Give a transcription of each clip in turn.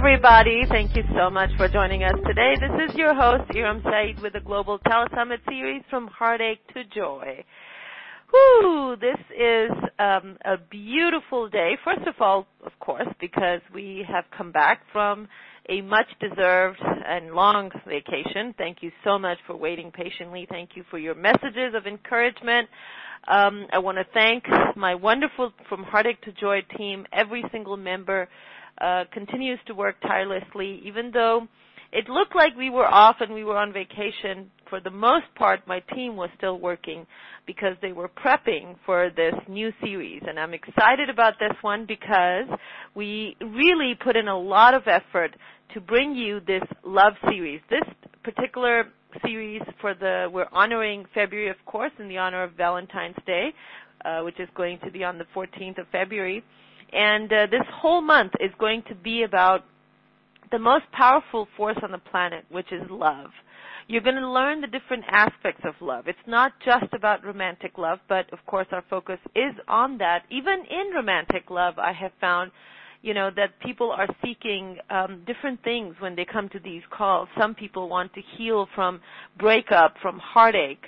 everybody. Thank you so much for joining us today. This is your host, Iram Said, with the Global Telesummit series From Heartache to Joy. Whew, this is a beautiful day. First of all, of course, because we have come back from a much-deserved and long vacation. Thank you so much for waiting patiently. Thank you for your messages of encouragement. I want to thank my wonderful From Heartache to Joy team. Every single member continues to work tirelessly, even though it looked like we were off and we were on vacation. For the most part, my team was still working because they were prepping for this new series. And I'm excited about this one because we really put in a lot of effort to bring you this love series. This particular series we're honoring February, of course, in the honor of Valentine's Day, which is going to be on the 14th of February. And this whole month is going to be about the most powerful force on the planet, which is love. You're going to learn the different aspects of love. It's not just about romantic love, but of course our focus is on that. Even in romantic love, I have found, that people are seeking different things when they come to these calls. Some people want to heal from breakup, from heartache.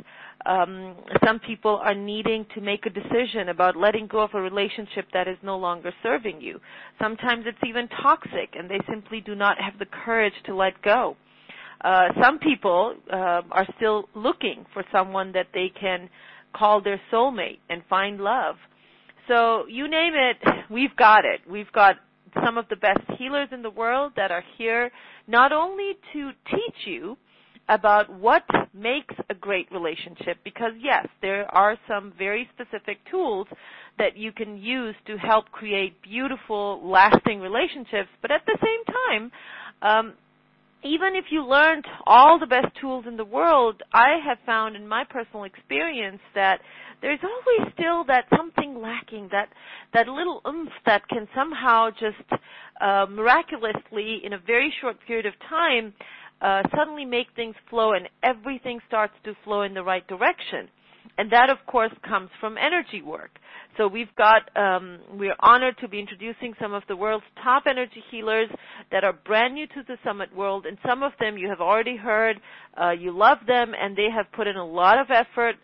Some people are needing to make a decision about letting go of a relationship that is no longer serving you. Sometimes it's even toxic, and they simply do not have the courage to let go. Some people are still looking for someone that they can call their soulmate and find love. So you name it, we've got it. We've got some of the best healers in the world that are here not only to teach you about what makes a great relationship, because yes, there are some very specific tools that you can use to help create beautiful, lasting relationships, but at the same time, even if you learned all the best tools in the world, I have found in my personal experience that there's always still that something lacking, that little oomph that can somehow just miraculously, in a very short period of time, suddenly make things flow and everything starts to flow in the right direction. And that, of course, comes from energy work. So we're honored to be introducing some of the world's top energy healers that are brand new to the Summit world, and some of them you have already heard, you love them, and they have put in a lot of effort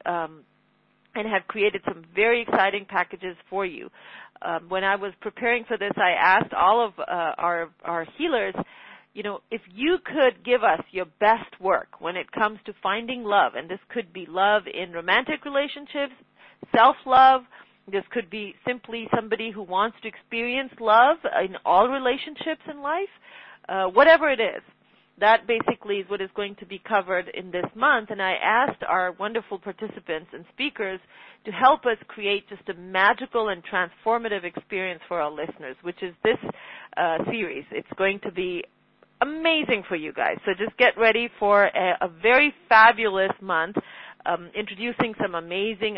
and have created some very exciting packages for you. When I was preparing for this, I asked all of our healers, if you could give us your best work when it comes to finding love, and this could be love in romantic relationships, self-love, this could be simply somebody who wants to experience love in all relationships in life, whatever it is. That basically is what is going to be covered in this month, and I asked our wonderful participants and speakers to help us create just a magical and transformative experience for our listeners, which is this series. It's going to be amazing for you guys. So just get ready for a very fabulous month, introducing some amazing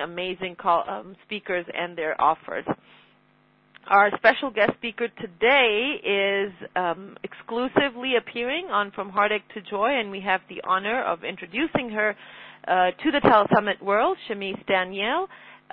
speakers and their offers. Our special guest speaker today is exclusively appearing on From Heartache to Joy, and we have the honor of introducing her to the Telesummit world, Shamice Daniel.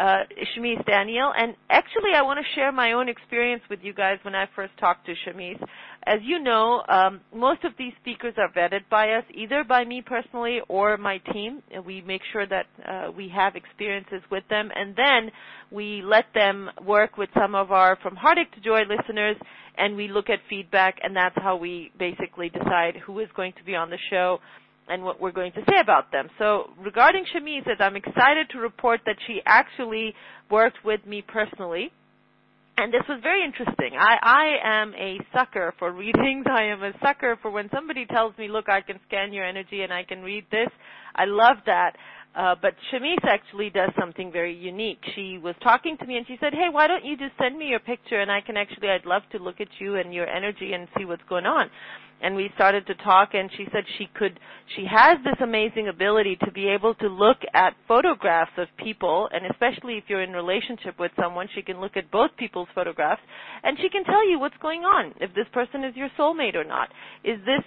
And actually I want to share my own experience with you guys when I first talked to Shamice. As you know, most of these speakers are vetted by us, either by me personally or my team. We make sure that we have experiences with them, and then we let them work with some of our From Heartache to Joy listeners, and we look at feedback, and that's how we basically decide who is going to be on the show and what we're going to say about them. So regarding Shamice, I'm excited to report that she actually worked with me personally, and this was very interesting. I am a sucker for readings. I am a sucker for when somebody tells me, look, I can scan your energy and I can read this. I love that. But Shamice actually does something very unique. She was talking to me and she said, hey, why don't you just send me your picture and I'd love to look at you and your energy and see what's going on. And we started to talk, and she said she has this amazing ability to be able to look at photographs of people, and especially if you're in a relationship with someone, she can look at both people's photographs, and she can tell you what's going on, if this person is your soulmate or not. Is this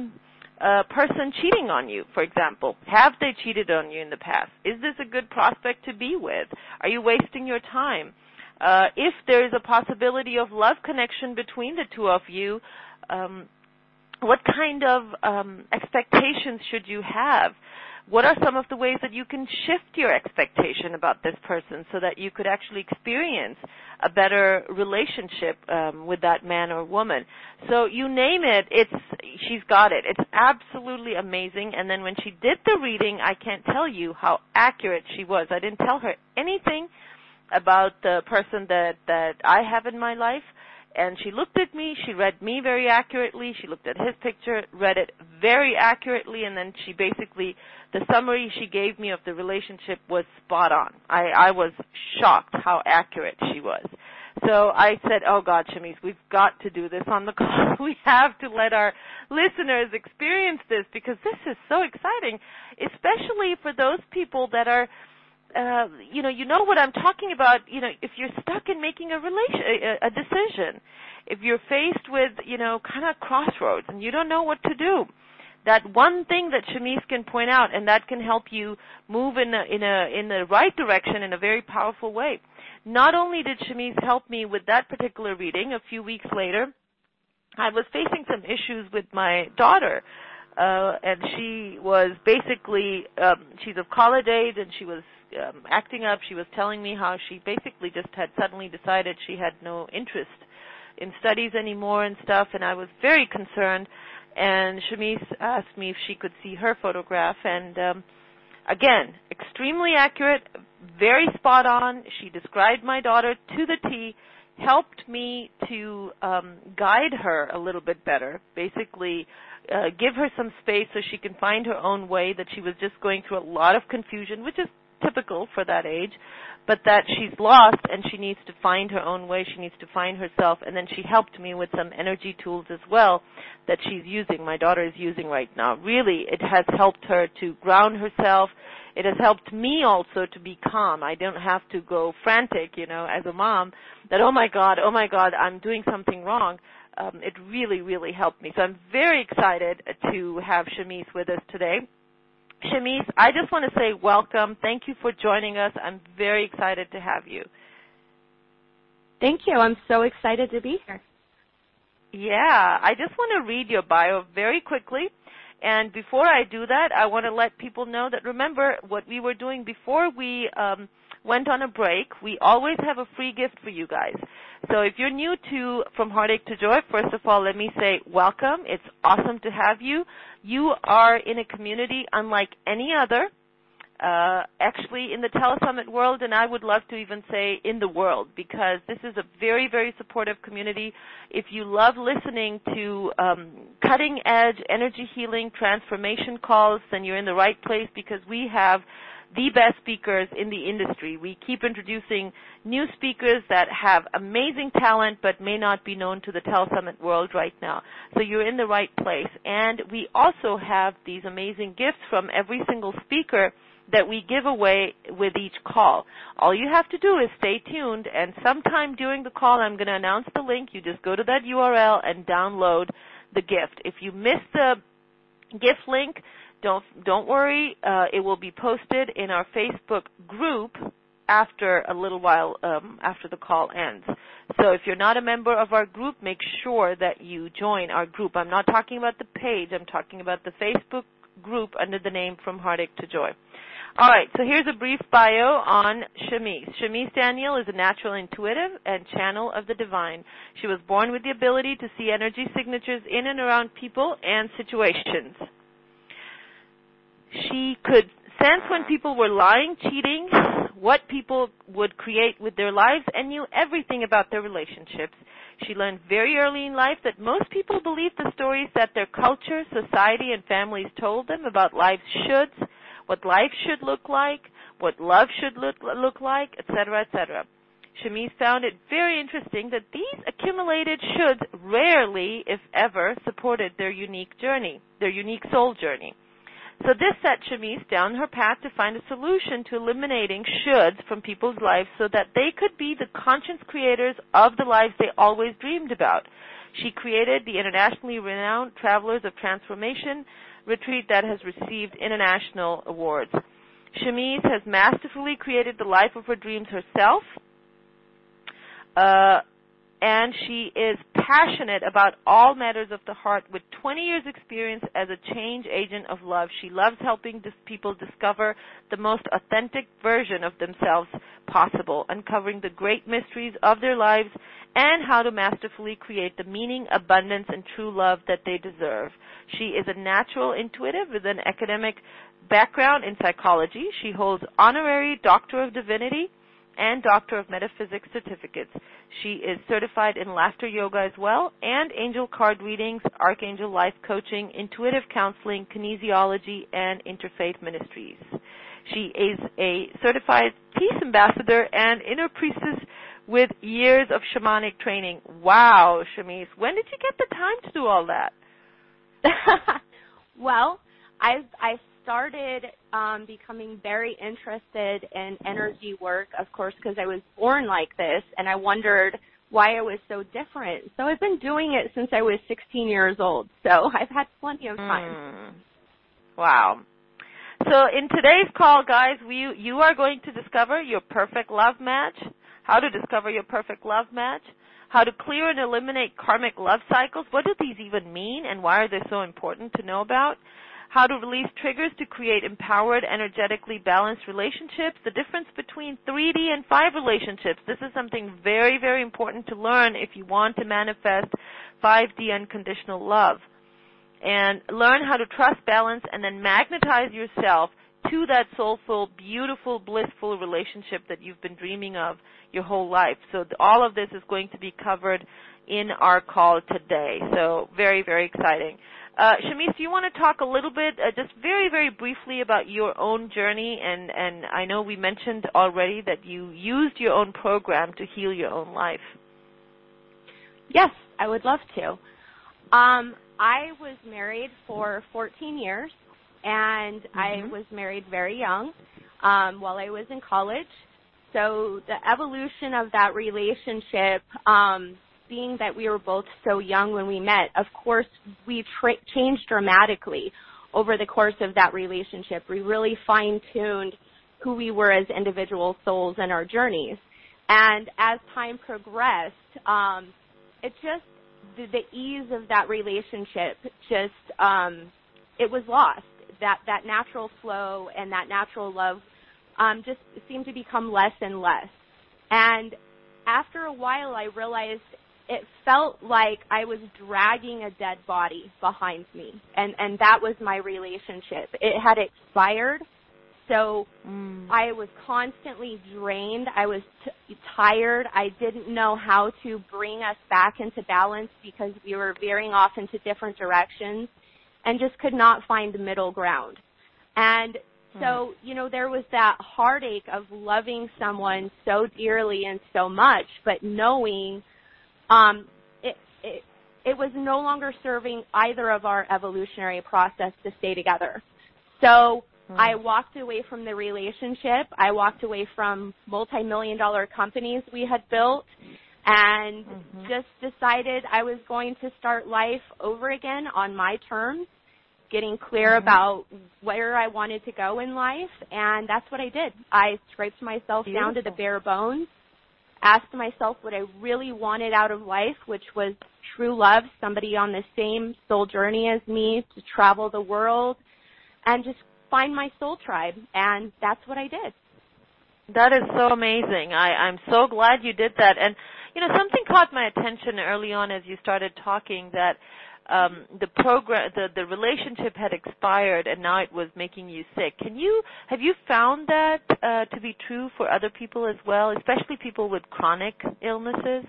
person cheating on you, for example? Have they cheated on you in the past? Is this a good prospect to be with? Are you wasting your time? If there is a possibility of love connection between the two of you, What kind of expectations should you have? What are some of the ways that you can shift your expectation about this person so that you could actually experience a better relationship with that man or woman? So you name it, she's got it. It's absolutely amazing. And then when she did the reading, I can't tell you how accurate she was. I didn't tell her anything about the person that I have in my life. And she looked at me, she read me very accurately, she looked at his picture, read it very accurately, and then she basically, the summary she gave me of the relationship was spot on. I was shocked how accurate she was. So I said, oh God, Shamiz, we've got to do this on the call. We have to let our listeners experience this because this is so exciting, especially for those people that are you know what I'm talking about. If you're stuck in making a decision, if you're faced with, kind of crossroads and you don't know what to do, that one thing that Shamiz can point out, and that can help you move in the right direction in a very powerful way. Not only did Shamiz help me with that particular reading, a few weeks later, I was facing some issues with my daughter. And she was basically, she's of college age, and she was acting up. She was telling me how she basically just had suddenly decided she had no interest in studies anymore and stuff, and I was very concerned. And Shamiz asked me if she could see her photograph, and again, extremely accurate, very spot on. She described my daughter to the T, helped me to guide her a little bit better, basically give her some space so she can find her own way, that she was just going through a lot of confusion, which is typical for that age, but that she's lost and she needs to find her own way, she needs to find herself. And then she helped me with some energy tools as well that she's using, my daughter is using right now. Really, it has helped her to ground herself. It has helped me also to be calm. I don't have to go frantic, as a mom, that, oh my God, I'm doing something wrong. It really, really helped me. So I'm very excited to have Shamiz with us today. Shamiz, I just want to say welcome. Thank you for joining us. I'm very excited to have you. Thank you. I'm so excited to be here. Yeah, I just want to read your bio very quickly. And before I do that, I want to let people know that, remember, what we were doing before we went on a break, we always have a free gift for you guys. So if you're new to From Heartache to Joy, first of all, let me say welcome. It's awesome to have you. You are in a community unlike any other, actually in the Telesummit world, and I would love to even say in the world, because this is a very, very supportive community. If you love listening to cutting-edge energy healing transformation calls, then you're in the right place, because we have the best speakers in the industry. We keep introducing new speakers that have amazing talent but may not be known to the Telesummit world right now. So you're in the right place. And we also have these amazing gifts from every single speaker that we give away with each call. All you have to do is stay tuned, and sometime during the call I'm going to announce the link. You just go to that URL and download the gift. If you miss the gift link, don't worry. It will be posted in our Facebook group after a little while after the call ends. So if you're not a member of our group, make sure that you join our group. I'm not talking about the page. I'm talking about the Facebook group under the name From Heartache to Joy. All right, so here's a brief bio on Shamiz. Shamiz Daniel is a natural intuitive and channel of the divine. She was born with the ability to see energy signatures in and around people and situations. She could sense when people were lying, cheating, what people would create with their lives, and knew everything about their relationships. She learned very early in life that most people believed the stories that their culture, society, and families told them about life's shoulds, what life should look like, what love should look like, etc., etc. Shamiz found it very interesting that these accumulated shoulds rarely, if ever, supported their unique journey, their unique soul journey. So this set Shamiz down her path to find a solution to eliminating shoulds from people's lives so that they could be the conscious creators of the lives they always dreamed about. She created the internationally renowned Travelers of Transformation retreat that has received international awards. Shamiz has masterfully created the life of her dreams herself, and she is passionate about all matters of the heart with 20 years experience as a change agent of love. She loves helping people discover the most authentic version of themselves possible, uncovering the great mysteries of their lives and how to masterfully create the meaning, abundance, and true love that they deserve. She is a natural intuitive with an academic background in psychology. She holds honorary Doctor of Divinity and Doctor of Metaphysics certificates. She is certified in laughter yoga as well, and angel card readings, archangel life coaching, intuitive counseling, kinesiology, and interfaith ministries. She is a certified peace ambassador and inner priestess with years of shamanic training. Wow, Shamise, when did you get the time to do all that? Well, I started becoming very interested in energy work, of course, because I was born like this, and I wondered why I was so different. So I've been doing it since I was 16 years old, so I've had plenty of time. Wow. So in today's call, guys, you are going to discover your perfect love match, how to discover your perfect love match, how to clear and eliminate karmic love cycles. What do these even mean, and why are they so important to know about? How to release triggers to create empowered, energetically balanced relationships, the difference between 3D and 5 relationships. This is something very, very important to learn if you want to manifest 5D unconditional love. And learn how to trust, balance, and then magnetize yourself to that soulful, beautiful, blissful relationship that you've been dreaming of your whole life. So all of this is going to be covered in our call today. So very, very exciting. Shamise, do you want to talk a little bit, just very, very briefly about your own journey? And I know we mentioned already that you used your own program to heal your own life. Yes, I would love to. I was married for 14 years, and I was married very young while I was in college. So the evolution of that relationship, being that we were both so young when we met, of course, we changed dramatically over the course of that relationship. We really fine-tuned who we were as individual souls and our journeys. And as time progressed, it just, the ease of that relationship just, it was lost. That natural flow and that natural love just seemed to become less and less. And after a while, I realized it felt like I was dragging a dead body behind me, and that was my relationship. It had expired, so I was constantly drained. I was tired. I didn't know how to bring us back into balance because we were veering off into different directions and just could not find the middle ground. And so, there was that heartache of loving someone so dearly and so much, but knowing it was no longer serving either of our evolutionary process to stay together. So I walked away from the relationship. I walked away from multi-million-dollar companies we had built and just decided I was going to start life over again on my terms, getting clear about where I wanted to go in life, and that's what I did. I scraped myself down to the bare bones, asked myself what I really wanted out of life, which was true love, somebody on the same soul journey as me, to travel the world and just find my soul tribe, and that's what I did. That is so amazing. I'm so glad you did that. And, something caught my attention early on as you started talking, that the relationship had expired and now it was making you sick. Have you found that to be true for other people as well, especially people with chronic illnesses?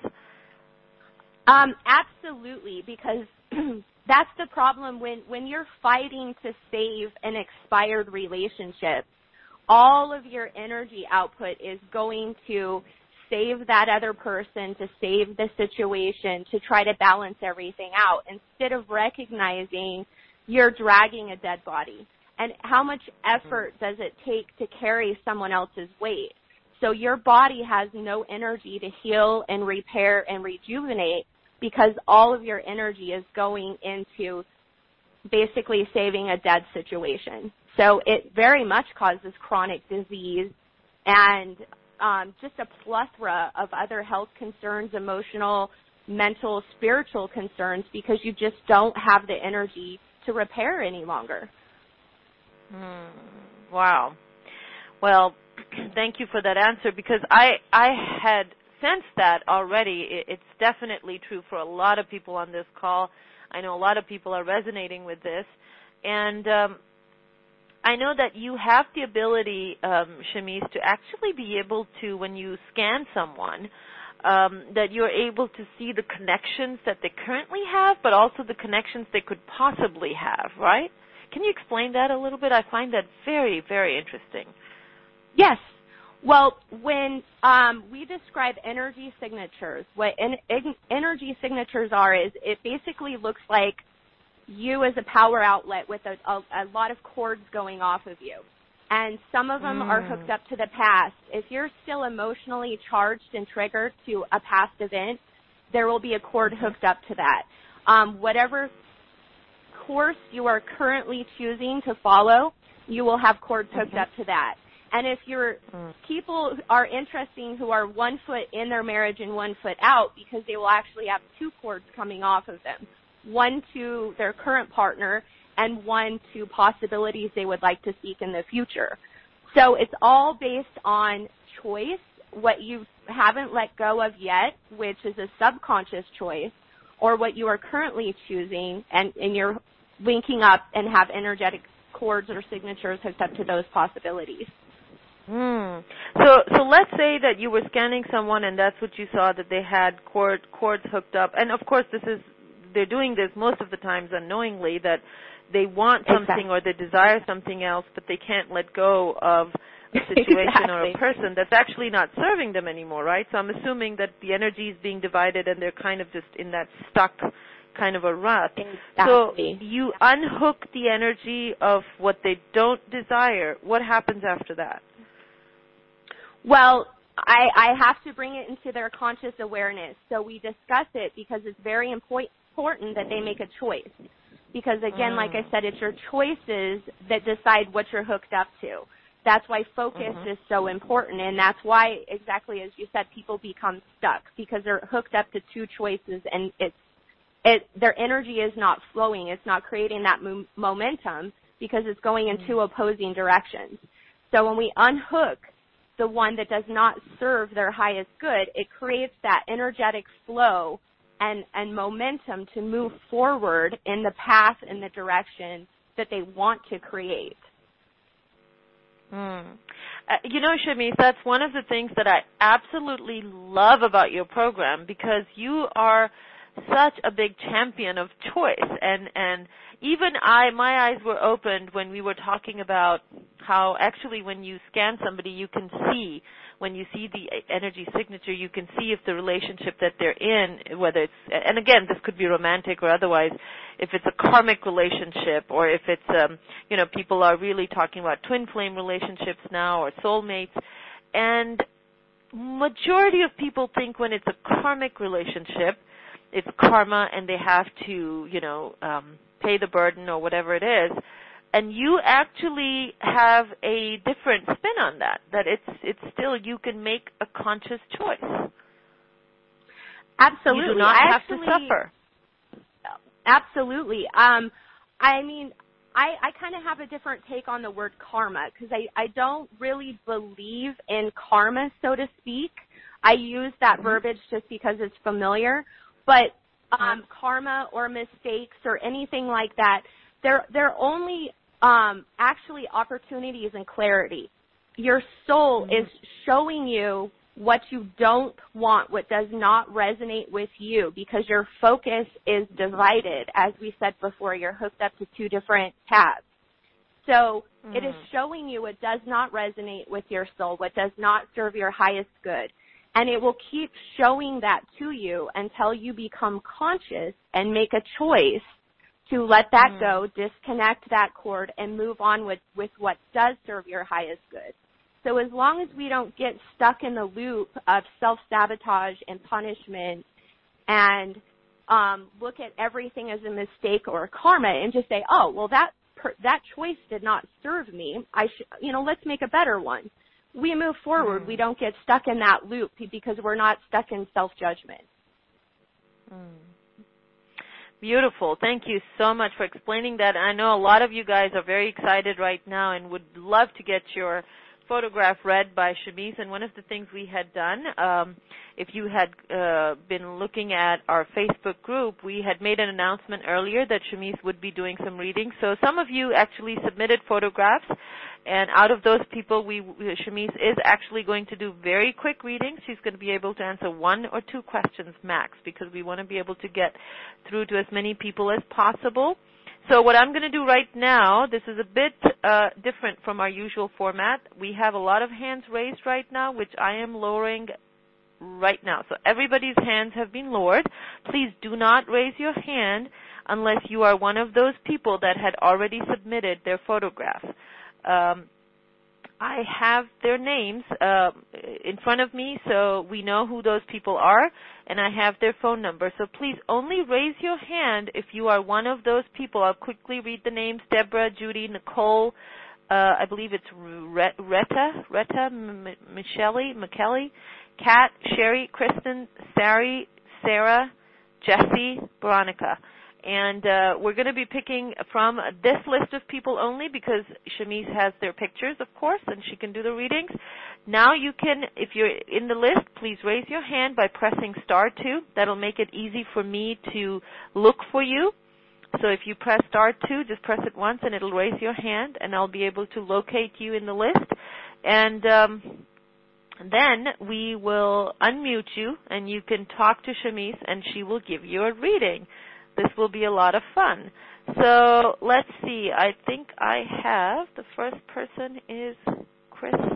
Absolutely, because that's the problem when you're fighting to save an expired relationship. All of your energy output is going to save that other person, to save the situation, to try to balance everything out, instead of recognizing you're dragging a dead body. And how much effort does it take to carry someone else's weight? So your body has no energy to heal and repair and rejuvenate because all of your energy is going into basically saving a dead situation. So it very much causes chronic disease and just a plethora of other health concerns, emotional, mental, spiritual concerns because you just don't have the energy to repair any longer. Wow. Well, thank you for that answer, because I had sensed that already. It's definitely true for a lot of people on this call. I know a lot of people are resonating with this. And I know that you have the ability, Shamiz, to actually be able to, when you scan someone, that you're able to see the connections that they currently have, but also the connections they could possibly have, right? Can you explain that a little bit? I find that very, very interesting. Yes. Well, when we describe energy signatures, what energy signatures are is it basically looks like you as a power outlet with a lot of cords going off of you. And some of them are hooked up to the past. If you're still emotionally charged and triggered to a past event, there will be a cord hooked up to that. Whatever course you are currently choosing to follow, you will have cords hooked up to that. And if your people are interesting who are 1 foot in their marriage and 1 foot out, because they will actually have 2 cords coming off of them, one to their current partner and one to possibilities they would like to seek in the future. So it's all based on choice, what you haven't let go of yet, which is a subconscious choice, or what you are currently choosing, and you're linking up and have energetic cords or signatures hooked up to those possibilities. So let's say that you were scanning someone and that's what you saw, that they had cords hooked up. And of course they're doing this most of the times unknowingly, that they want something or they desire something else, but they can't let go of a situation or a person that's actually not serving them anymore, right? So I'm assuming that the energy is being divided and they're kind of just in that stuck kind of a rut. So you unhook the energy of what they don't desire. What happens after that? Well, I have to bring it into their conscious awareness. So we discuss it because it's very important that they make a choice. Because, again, like I said, it's your choices that decide what you're hooked up to. That's why focus is so important, and that's why, exactly as you said, people become stuck, because they're hooked up to 2 choices, and their energy is not flowing. It's not creating that momentum because it's going in 2 opposing directions. So when we unhook the one that does not serve their highest good, it creates that energetic flow and momentum to move forward in the path and the direction that they want to create. You know, Shamiz, that's one of the things that I absolutely love about your program, because you are such a big champion of choice. And even my eyes were opened when we were talking about how actually when you scan somebody, you can see, when you see the energy signature, you can see if the relationship that they're in, whether it's, and again, this could be romantic or otherwise, if it's a karmic relationship, or if it's, people are really talking about twin flame relationships now, or soulmates. And majority of people think when it's a karmic relationship, it's karma and they have to, pay the burden or whatever it is. And you actually have a different spin on that it's still, you can make a conscious choice. Absolutely. You do not have to suffer. Absolutely. I kind of have a different take on the word karma, because I don't really believe in karma, so to speak. I use that verbiage just because it's familiar. But karma or mistakes or anything like that, they're only actually opportunities and clarity. Your soul is showing you what you don't want, what does not resonate with you, because your focus is divided. As we said before, you're hooked up to 2 different paths. So it is showing you what does not resonate with your soul, what does not serve your highest good. And it will keep showing that to you until you become conscious and make a choice to let that go, disconnect that cord, and move on with what does serve your highest good. So as long as we don't get stuck in the loop of self-sabotage and punishment and look at everything as a mistake or a karma and just say, oh, well, that choice did not serve me. Let's make a better one. We move forward. We don't get stuck in that loop because we're not stuck in self-judgment. Beautiful. Thank you so much for explaining that. I know a lot of you guys are very excited right now and would love to get your photograph read by Shamice. And one of the things we had done, if you had been looking at our Facebook group, we had made an announcement earlier that Shamice would be doing some readings. So some of you actually submitted photographs, and out of those people, Shamice is actually going to do very quick readings. She's going to be able to answer 1 or 2 questions max, because we want to be able to get through to as many people as possible. So what I'm going to do right now, this is a bit different from our usual format. We have a lot of hands raised right now, which I am lowering right now. So everybody's hands have been lowered. Please do not raise your hand unless you are one of those people that had already submitted their photograph. I have their names in front of me, so we know who those people are, and I have their phone number. So please only raise your hand if you are one of those people. I'll quickly read the names: Deborah, Judy, Nicole, I believe it's Retta, Michelle, Kat, Sherry, Kristen, Sari, Sarah, Jessie, Veronica. And we're going to be picking from this list of people only, because Shamice has their pictures, of course, and she can do the readings. Now you can, if you're in the list, please raise your hand by pressing *2. That'll make it easy for me to look for you. So if you press *2, just press it once and it'll raise your hand, and I'll be able to locate you in the list. And then we will unmute you, and you can talk to Shamice, and she will give you a reading. This will be a lot of fun. So let's see. I think I have, the first person is Kristen.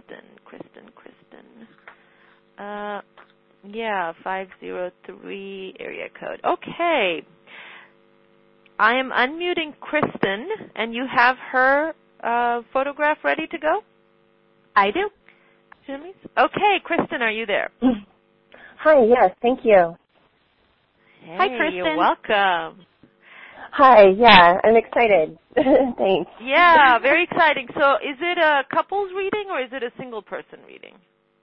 503 area code. Okay. I am unmuting Kristen, and you have her photograph ready to go? I do. Shamice? Okay, Kristen, are you there? Hi, yes, thank you. Hey, hi, Kristen. You're welcome. Hi, yeah, I'm excited. Thanks. Yeah, very exciting. So is it a couples reading or is it a single person reading?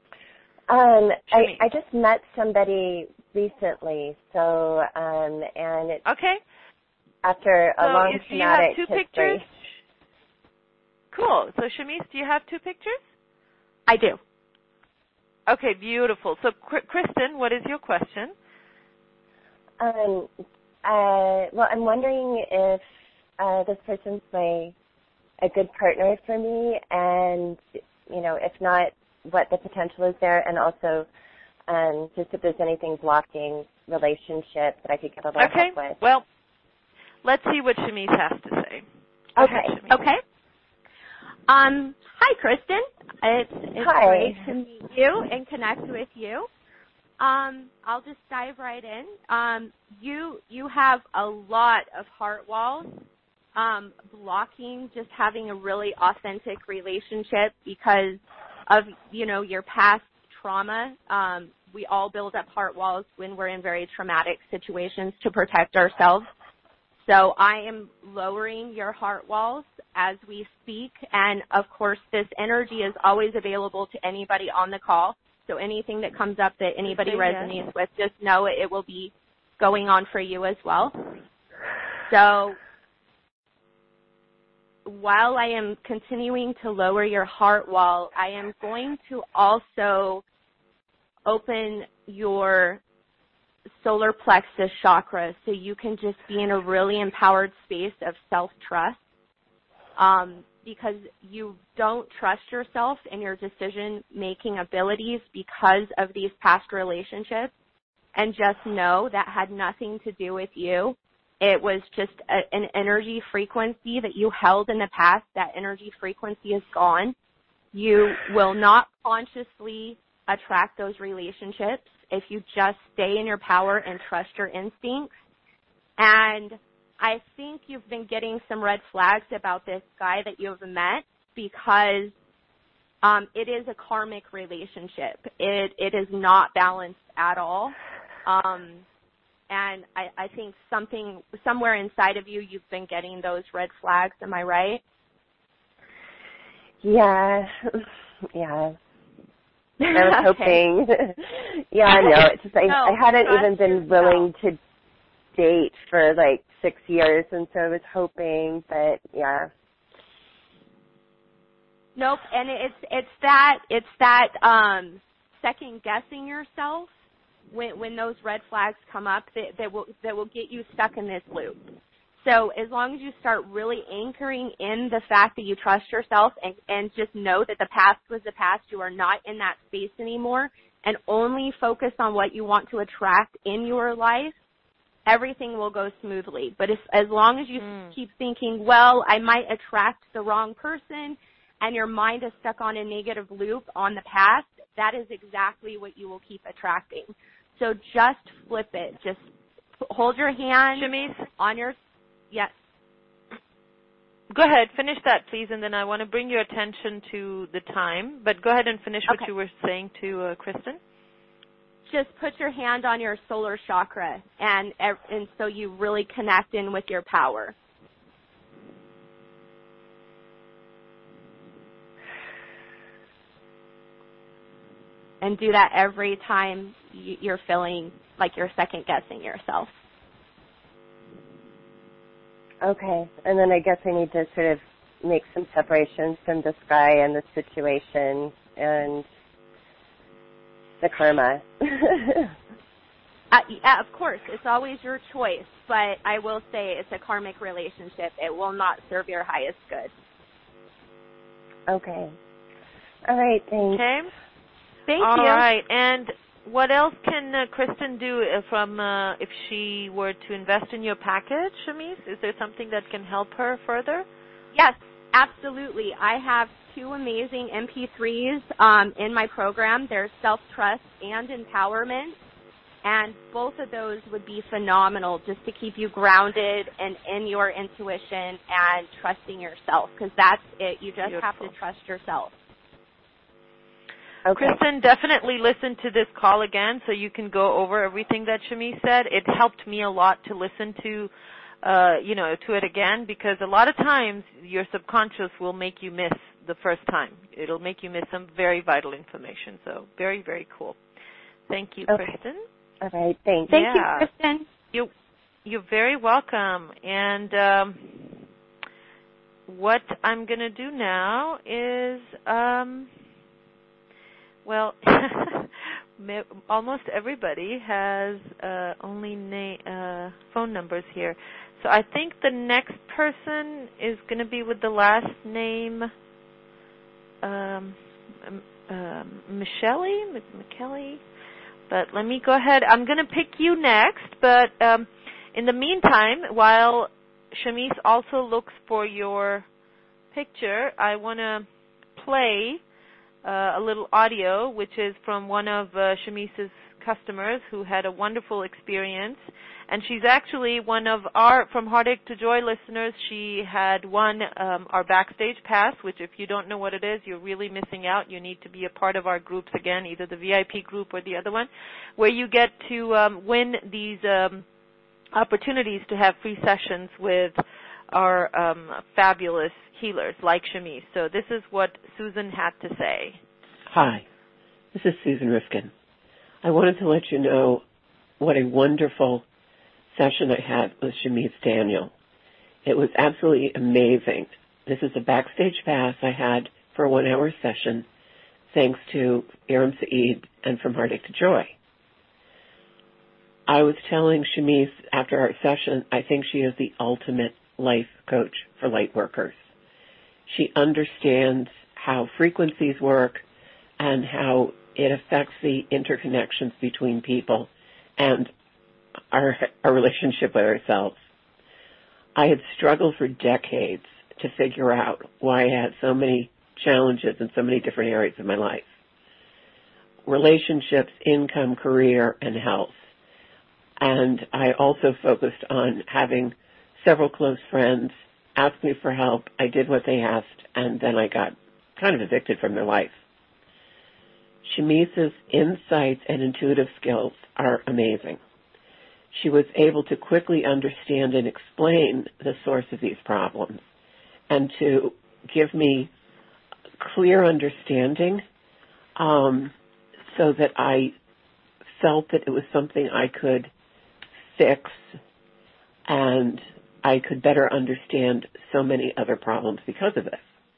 I just met somebody recently, so, and it's okay. After a long do you have two history. Pictures? Cool. So Shamice, do you have 2 pictures? I do. Okay, beautiful. So Kristen, what is your question? Well, I'm wondering if this person's a good partner for me, and, if not, what the potential is there, and also just if there's anything blocking relationship that I could get a little help with. Well, let's see what Shamice has to say. Okay. Hi, Kristen. It's Hi. great to meet you and connect with you. I'll just dive right in. You have a lot of heart walls blocking just having a really authentic relationship because of, your past trauma. We all build up heart walls when we're in very traumatic situations to protect ourselves. So I am lowering your heart walls as we speak. And, of course, this energy is always available to anybody on the call. So anything that comes up that anybody resonates with, just know it will be going on for you as well. So while I am continuing to lower your heart wall, I am going to also open your solar plexus chakra so you can just be in a really empowered space of self-trust. Because you don't trust yourself and your decision-making abilities because of these past relationships. And just know that had nothing to do with you. It was just an energy frequency that you held in the past. That energy frequency is gone. You will not consciously attract those relationships if you just stay in your power and trust your instincts. And I think you've been getting some red flags about this guy that you've met because it is a karmic relationship. It is not balanced at all. And I think somewhere inside of you, you've been getting those red flags. Am I right? Yeah. I was hoping. Yeah, no, it's just I hadn't even been willing to date for like 6 years, and so I was hoping, but yeah. Nope, and it's that second guessing yourself when those red flags come up that will get you stuck in this loop. So as long as you start really anchoring in the fact that you trust yourself and just know that the past was the past, you are not in that space anymore, and only focus on what you want to attract in your life, everything will go smoothly. But as long as you keep thinking, well, I might attract the wrong person, and your mind is stuck on a negative loop on the past, that is exactly what you will keep attracting. So just flip it. Just hold your hand on your... Yes. Go ahead. Finish that, please, and then I want to bring your attention to the time. But go ahead and finish what you were saying to Kristen. Just put your hand on your solar chakra, and so you really connect in with your power. And do that every time you're feeling like you're second-guessing yourself. Okay, and then I guess I need to sort of make some separations from this guy and the situation and the karma. Yeah, of course, it's always your choice, but I will say it's a karmic relationship. It will not serve your highest good. Okay. All right, thanks. Okay. Thank you. All right, and what else can Kristen do if she were to invest in your package, Shamise? Is there something that can help her further? Yes, absolutely. I have 2 amazing MP3s in my program. There's self-trust and empowerment, and both of those would be phenomenal just to keep you grounded and in your intuition and trusting yourself, because that's it. You just have to trust yourself. Okay. Kristen, definitely listen to this call again so you can go over everything that Shamise said. It helped me a lot to listen to it again, because a lot of times your subconscious will make you miss the first time. It'll make you miss some very vital information. So very, very cool. Thank you, Kristen. All right, thanks. Thank you, Kristen. You're very welcome. And what I'm going to do now is... Well, almost everybody has only phone numbers here. So I think the next person is going to be with the last name McKelly. But let me go ahead. I'm going to pick you next. But in the meantime, while Shamise also looks for your picture, I want to play a little audio, which is from one of Shamise's customers who had a wonderful experience. And she's actually one of our, from Heartache to Joy listeners, she had won our Backstage Pass, which if you don't know what it is, you're really missing out. You need to be a part of our groups again, either the VIP group or the other one, where you get to win these opportunities to have free sessions with our fabulous healers like Shamise. So this is what Susan had to say. Hi, this is Susan Rifkin. I wanted to let you know what a wonderful session I had with Shamise Daniel. It was absolutely amazing. This is a Backstage Pass I had for a 1-hour session, thanks to Aram Saeed and From Heartache to Joy. I was telling Shamise after our session, I think she is the ultimate life coach for light workers. She understands how frequencies work and how it affects the interconnections between people and our relationship with ourselves. I had struggled for decades to figure out why I had so many challenges in so many different areas of my life. Relationships, income, career, and health. And I also focused on having several close friends asked me for help. I did what they asked, and then I got kind of evicted from their life. Shamise's insights and intuitive skills are amazing. She was able to quickly understand and explain the source of these problems and to give me clear understanding so that I felt that it was something I could fix and I could better understand so many other problems because of this.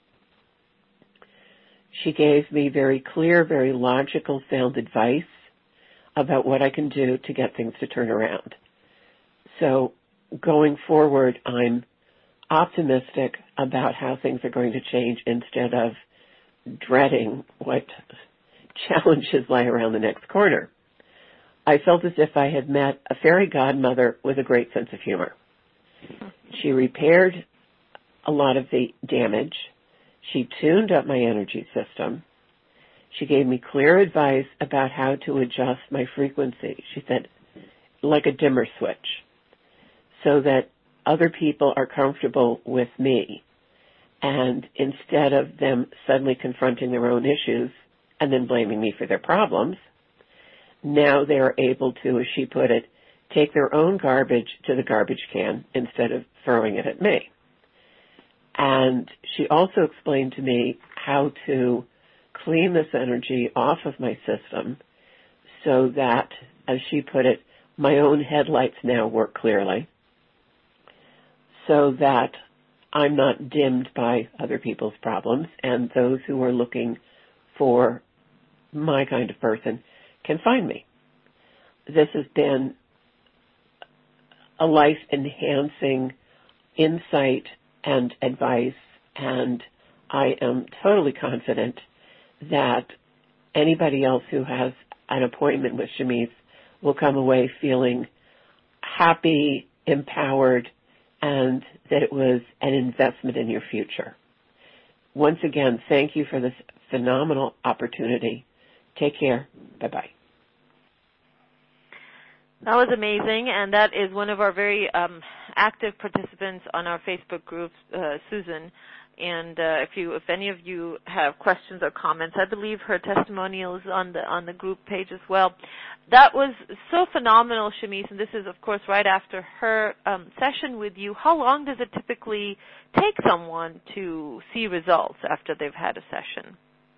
She gave me very clear, very logical, sound advice about what I can do to get things to turn around. So going forward, I'm optimistic about how things are going to change instead of dreading what challenges lie around the next corner. I felt as if I had met a fairy godmother with a great sense of humor. She repaired a lot of the damage. She tuned up my energy system. She gave me clear advice about how to adjust my frequency. She said, like a dimmer switch, so that other people are comfortable with me. And instead of them suddenly confronting their own issues and then blaming me for their problems, now they are able to, as she put it, take their own garbage to the garbage can instead of throwing it at me. And she also explained to me how to clean this energy off of my system so that, as she put it, my own headlights now work clearly, so that I'm not dimmed by other people's problems, and those who are looking for my kind of person can find me. This has been a life-enhancing insight and advice, and I am totally confident that anybody else who has an appointment with Shamice will come away feeling happy, empowered, and that it was an investment in your future. Once again, thank you for this phenomenal opportunity. Take care. Bye-bye. That was amazing, and that is one of our very active participants on our Facebook group, Susan. And if any of you have questions or comments, I believe her testimonial is on the group page as well. That was so phenomenal, Shamice, and this is, of course, right after her session with you. How long does it typically take someone to see results after they've had a session?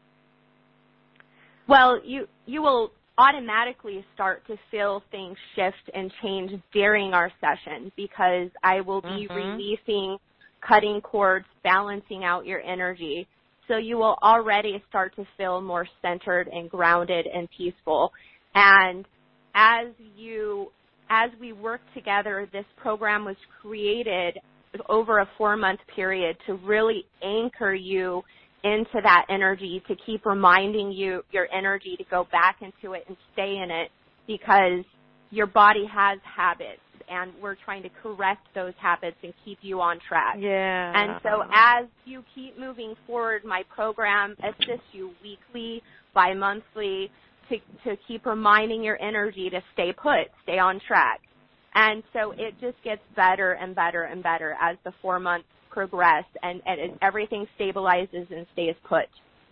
Well, you will automatically start to feel things shift and change during our session, because I will be releasing cutting cords, balancing out your energy. So you will already start to feel more centered and grounded and peaceful. And as we work together, this program was created over a 4-month period to really anchor you into that energy, to keep reminding you your energy to go back into it and stay in it, because your body has habits, and we're trying to correct those habits and keep you on track. Yeah. And so as you keep moving forward, my program assists you weekly, bi-monthly, to keep reminding your energy to stay put, stay on track. And so it just gets better and better and better as the 4 months progress, and everything stabilizes and stays put.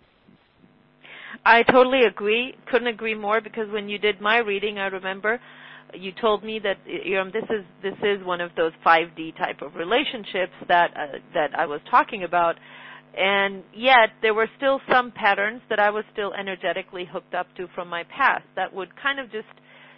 I totally agree. Couldn't agree more, because when you did my reading, I remember you told me that this is one of those 5D type of relationships that I was talking about, and yet there were still some patterns that I was still energetically hooked up to from my past that would kind of just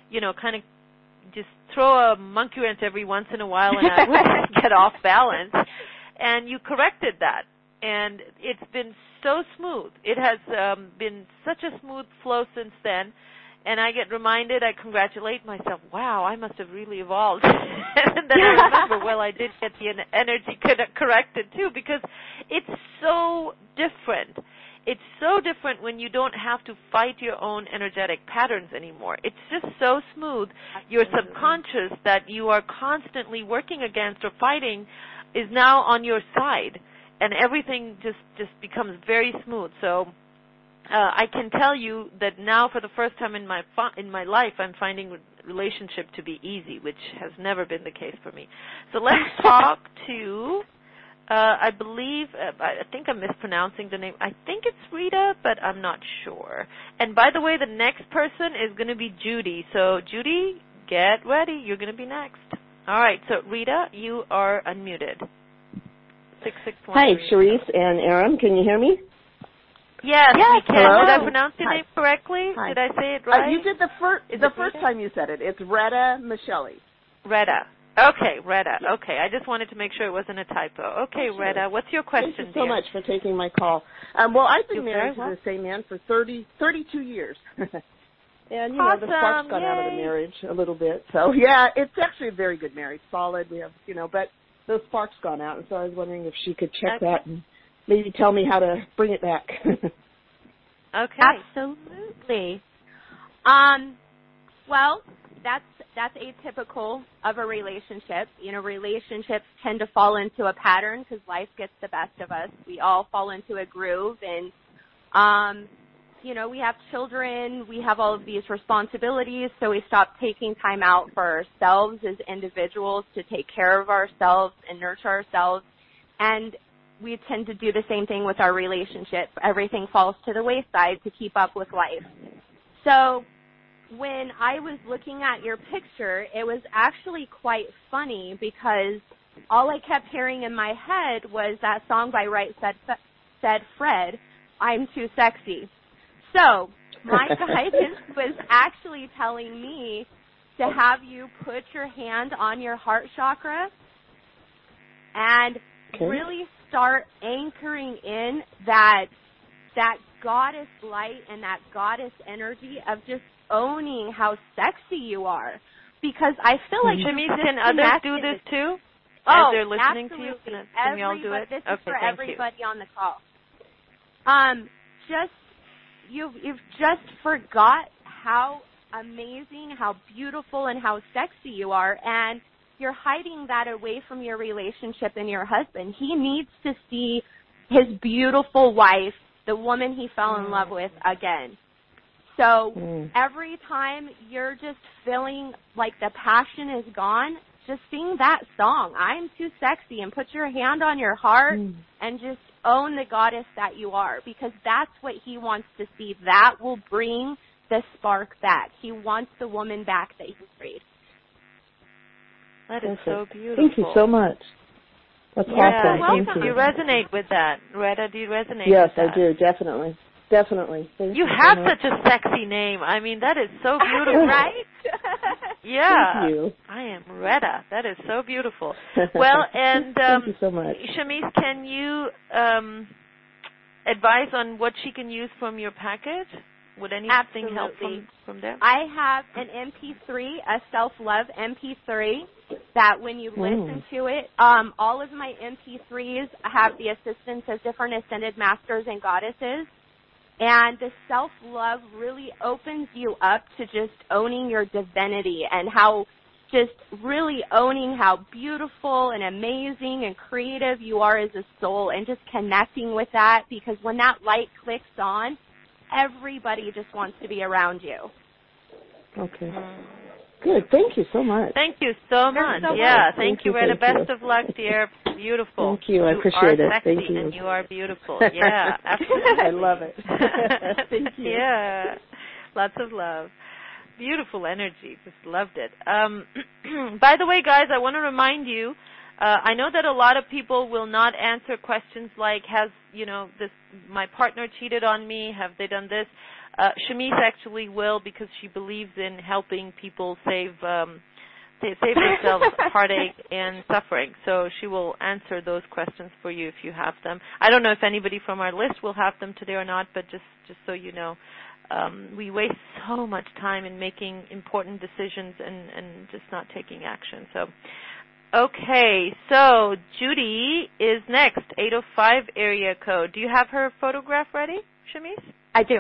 throw a monkey wrench every once in a while, and I would get off balance. And you corrected that, and it's been so smooth. It has been such a smooth flow since then, and I get reminded, I congratulate myself, wow, I must have really evolved. And then I remember, well, I did get the energy corrected too, because it's so different. It's so different when you don't have to fight your own energetic patterns anymore. It's just so smooth. Your subconscious that you are constantly working against or fighting is now on your side, and everything just becomes very smooth. So I can tell you that now, for the first time in my life, I'm finding relationship to be easy, which has never been the case for me. So let's talk to, I think I'm mispronouncing the name. I think it's Rita, but I'm not sure. And by the way, the next person is going to be Judy. So Judy, get ready. You're going to be next. All right, so Rita, you are unmuted. 661. Hi, Sharice and Aram. Can you hear me? Yes, we can. Hello? Did I pronounce your Hi. name correctly? Hi. Did I say it right? You did the first time you said it. It's Retta Michelli. Retta. Okay, Retta. Okay, I just wanted to make sure it wasn't a typo. Okay, sure. Retta, what's your question, Thank you so dear? much for taking my call. Well, I've been You're married very to the same man for 32 years. And, you know, Awesome. the spark's gone out of the Yay. marriage a little bit. So, yeah, it's actually a very good marriage, solid. We have, you know, but the spark's gone out. And so I was wondering if she could check that and maybe tell me how to bring it back. Okay. Absolutely. Well, that's atypical of a relationship. You know, relationships tend to fall into a pattern because life gets the best of us. We all fall into a groove, and you know, we have children, we have all of these responsibilities, so we stop taking time out for ourselves as individuals to take care of ourselves and nurture ourselves, and we tend to do the same thing with our relationship. Everything falls to the wayside to keep up with life. So when I was looking at your picture, it was actually quite funny because all I kept hearing in my head was that song by Right Said Fred, I'm Too Sexy. So my guidance was actually telling me to have you put your hand on your heart chakra and really start anchoring in that goddess light and that goddess energy of just owning how sexy you are. Because I feel like Shamiz, can others do this too? Oh, as they're listening absolutely. to you? Can we all do it? This is okay, for thank everybody on the call. You've just forgot how amazing, how beautiful, and how sexy you are, and you're hiding that away from your relationship and your husband. He needs to see his beautiful wife, the woman he fell in love with, again. So every time you're just feeling like the passion is gone, just sing that song, I'm Too Sexy, and put your hand on your heart and just own the goddess that you are, because that's what he wants to see. That will bring the spark back. He wants the woman back that he freed. That is so beautiful. Thank you so much. That's awesome. Welcome. Thank Do you resonate with that? Retta, do you resonate Yes, with that? I do, definitely. Definitely. Thank you have such a sexy name. I mean, that is so beautiful. Right? Yeah. Thank you. I am Retta. That is so beautiful. Well, and thank you so much. Shamiz, can you advise on what she can use from your package? Would anything help from there? I have an MP3, a self-love MP3, that when you listen to it, all of my MP3s have the assistance of different ascended masters and goddesses. And the self-love really opens you up to just owning your divinity and how just really owning how beautiful and amazing and creative you are as a soul, and just connecting with that, because when that light clicks on, everybody just wants to be around you. Okay. Good. Thank you so much. Thank you so much. Thank you, Retta. Best of luck, dear. Beautiful. Thank you. I appreciate it. Sexy Thank you. And you are beautiful. Yeah, absolutely. I love it. Thank you. Yeah. Lots of love. Beautiful energy. Just loved it. By the way, guys, I want to remind you, I know that a lot of people will not answer questions like, has, my partner cheated on me? Have they done this? Shamiz actually will, because she believes in helping people save themselves heartache and suffering. So she will answer those questions for you if you have them. I don't know if anybody from our list will have them today or not, but just so you know, we waste so much time in making important decisions and just not taking action. So, okay, so Judy is next, 805 area code. Do you have her photograph ready, Shamiz? I do.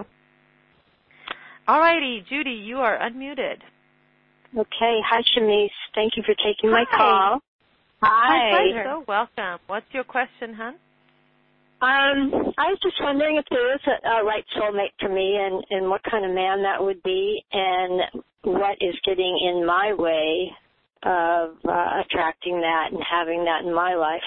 All righty, Judy, you are unmuted. Okay. Hi, Shamiz. Thank you for taking my call. Hi. My pleasure. So welcome. What's your question, hon? I was just wondering if there is a right soulmate for me, and what kind of man that would be, and what is getting in my way of attracting that and having that in my life.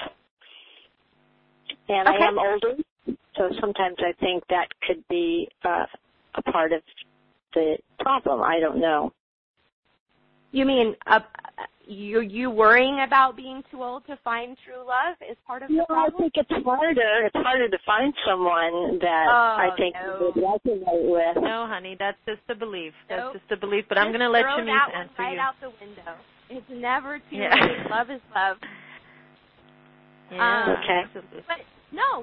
And I am older, so sometimes I think that could be a part of the problem. I don't know. You mean you worrying about being too old to find true love is part of the problem? No, I think it's harder. It's harder to find someone that I think would resonate with. No, honey, that's just a belief. That's just a belief. But I'm going to let Shamiz answer right you. Out the window. It's never too late. Love is love. Yeah. Okay. But no,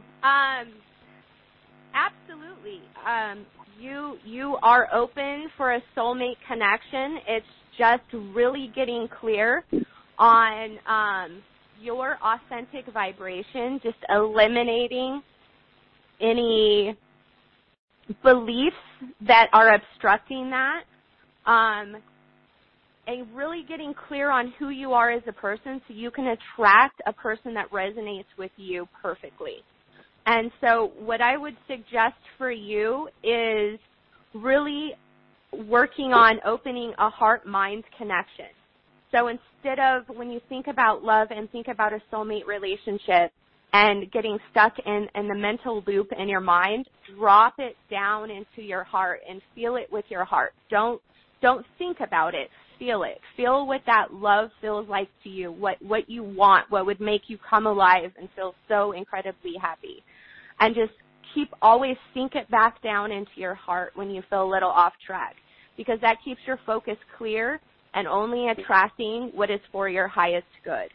absolutely. You are open for a soulmate connection. It's just really getting clear on your authentic vibration, just eliminating any beliefs that are obstructing that, and really getting clear on who you are as a person so you can attract a person that resonates with you perfectly. And so what I would suggest for you is really working on opening a heart-mind connection. So instead of when you think about love and think about a soulmate relationship and getting stuck in the mental loop in your mind, drop it down into your heart and feel it with your heart. Don't think about it. Feel it. Feel what that love feels like to you, what you want, what would make you come alive and feel so incredibly happy. And just always sink it back down into your heart when you feel a little off track, because that keeps your focus clear and only attracting what is for your highest good.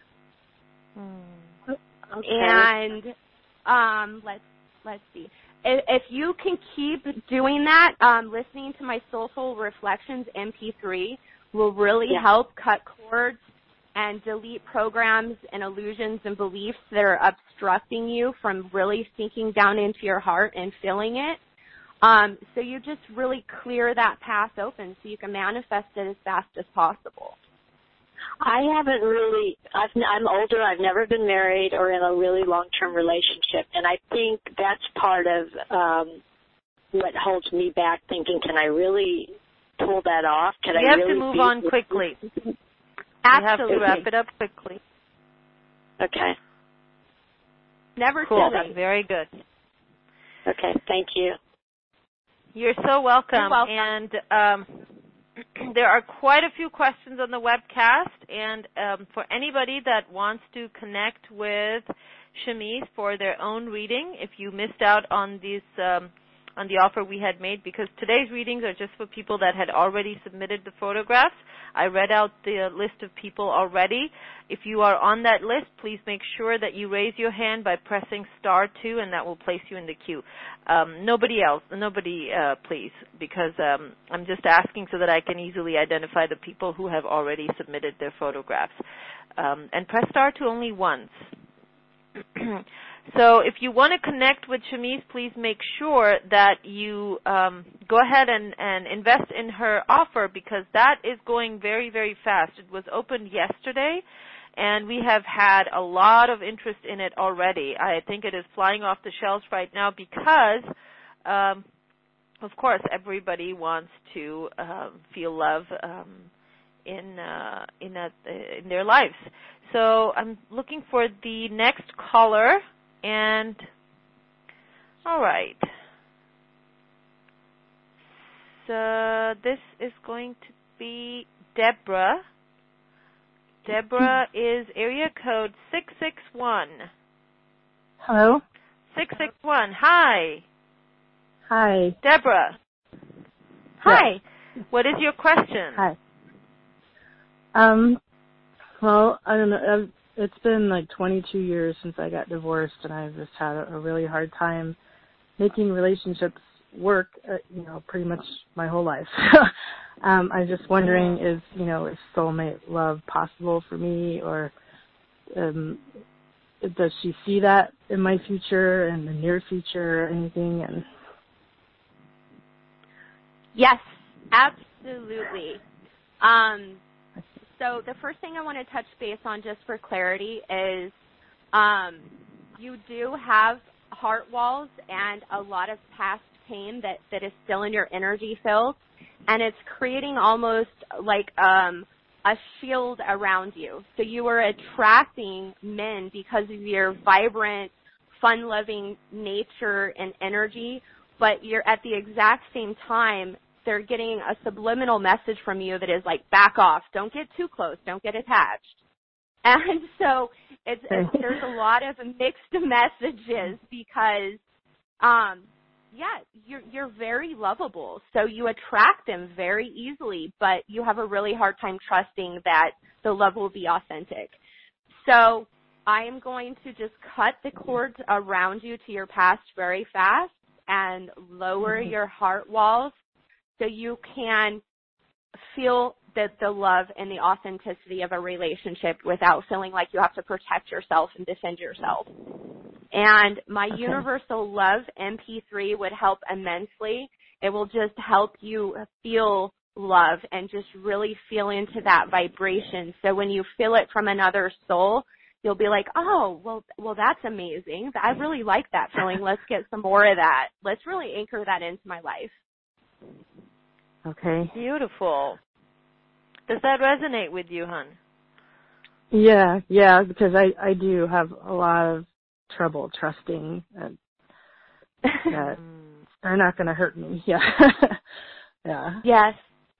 Okay. And let's see. If you can keep doing that, listening to my Soulful Reflections MP3 will really help cut cords and delete programs and illusions and beliefs that are obstructing you from really sinking down into your heart and feeling it. So you just really clear that path open so you can manifest it as fast as possible. I haven't really, I'm older, I've never been married or in a really long-term relationship, and I think that's part of what holds me back, thinking, can I really pull that off? Can I have really to move on quickly. Absolutely. You have to wrap it up quickly. Okay. Never Cool. too late. Very good. Okay, thank you. You're so welcome. You're welcome. And there are quite a few questions on the webcast, and for anybody that wants to connect with Shamiz for their own reading, if you missed out on these on the offer we had made, because today's readings are just for people that had already submitted the photographs. I read out the list of people already. If you are on that list, please make sure that you raise your hand by pressing *2, and that will place you in the queue. Nobody else, please, because I'm just asking so that I can easily identify the people who have already submitted their photographs. And press *2 only once. So if you want to connect with Shamiz, please make sure that you go ahead and invest in her offer, because that is going very, very fast. It was opened yesterday, and we have had a lot of interest in it already. I think it is flying off the shelves right now because, of course, everybody wants to feel love in their lives. So I'm looking for the next caller. And, all right. So this is going to be Deborah. Deborah is area code 661. Hello? 661. Hi. Hi. Deborah. Hi. What is your question? Hi. Well, I don't know. It's been like 22 years since I got divorced, and I've just had a really hard time making relationships work, pretty much my whole life. I'm just wondering, is soulmate love possible for me, or does she see that in my future, in the near future, or anything? And yes, absolutely. So the first thing I want to touch base on, just for clarity, is you do have heart walls and a lot of past pain that is still in your energy field, and it's creating almost like a shield around you. So you are attracting men because of your vibrant, fun-loving nature and energy, but you're at the exact same time they're getting a subliminal message from you that is like, back off, don't get too close, don't get attached. And so there's a lot of mixed messages because you're very lovable, so you attract them very easily, but you have a really hard time trusting that the love will be authentic. So I am going to just cut the cords around you to your past very fast and lower your heart walls so you can feel the love and the authenticity of a relationship without feeling like you have to protect yourself and defend yourself. And my Universal Love MP3 would help immensely. It will just help you feel love and just really feel into that vibration. So when you feel it from another soul, you'll be like, oh, well, that's amazing. I really like that feeling. Let's get some more of that. Let's really anchor that into my life. Okay. Beautiful. Does that resonate with you, hon? Yeah, because I do have a lot of trouble trusting that they're not going to hurt me. Yeah. Yeah. Yes.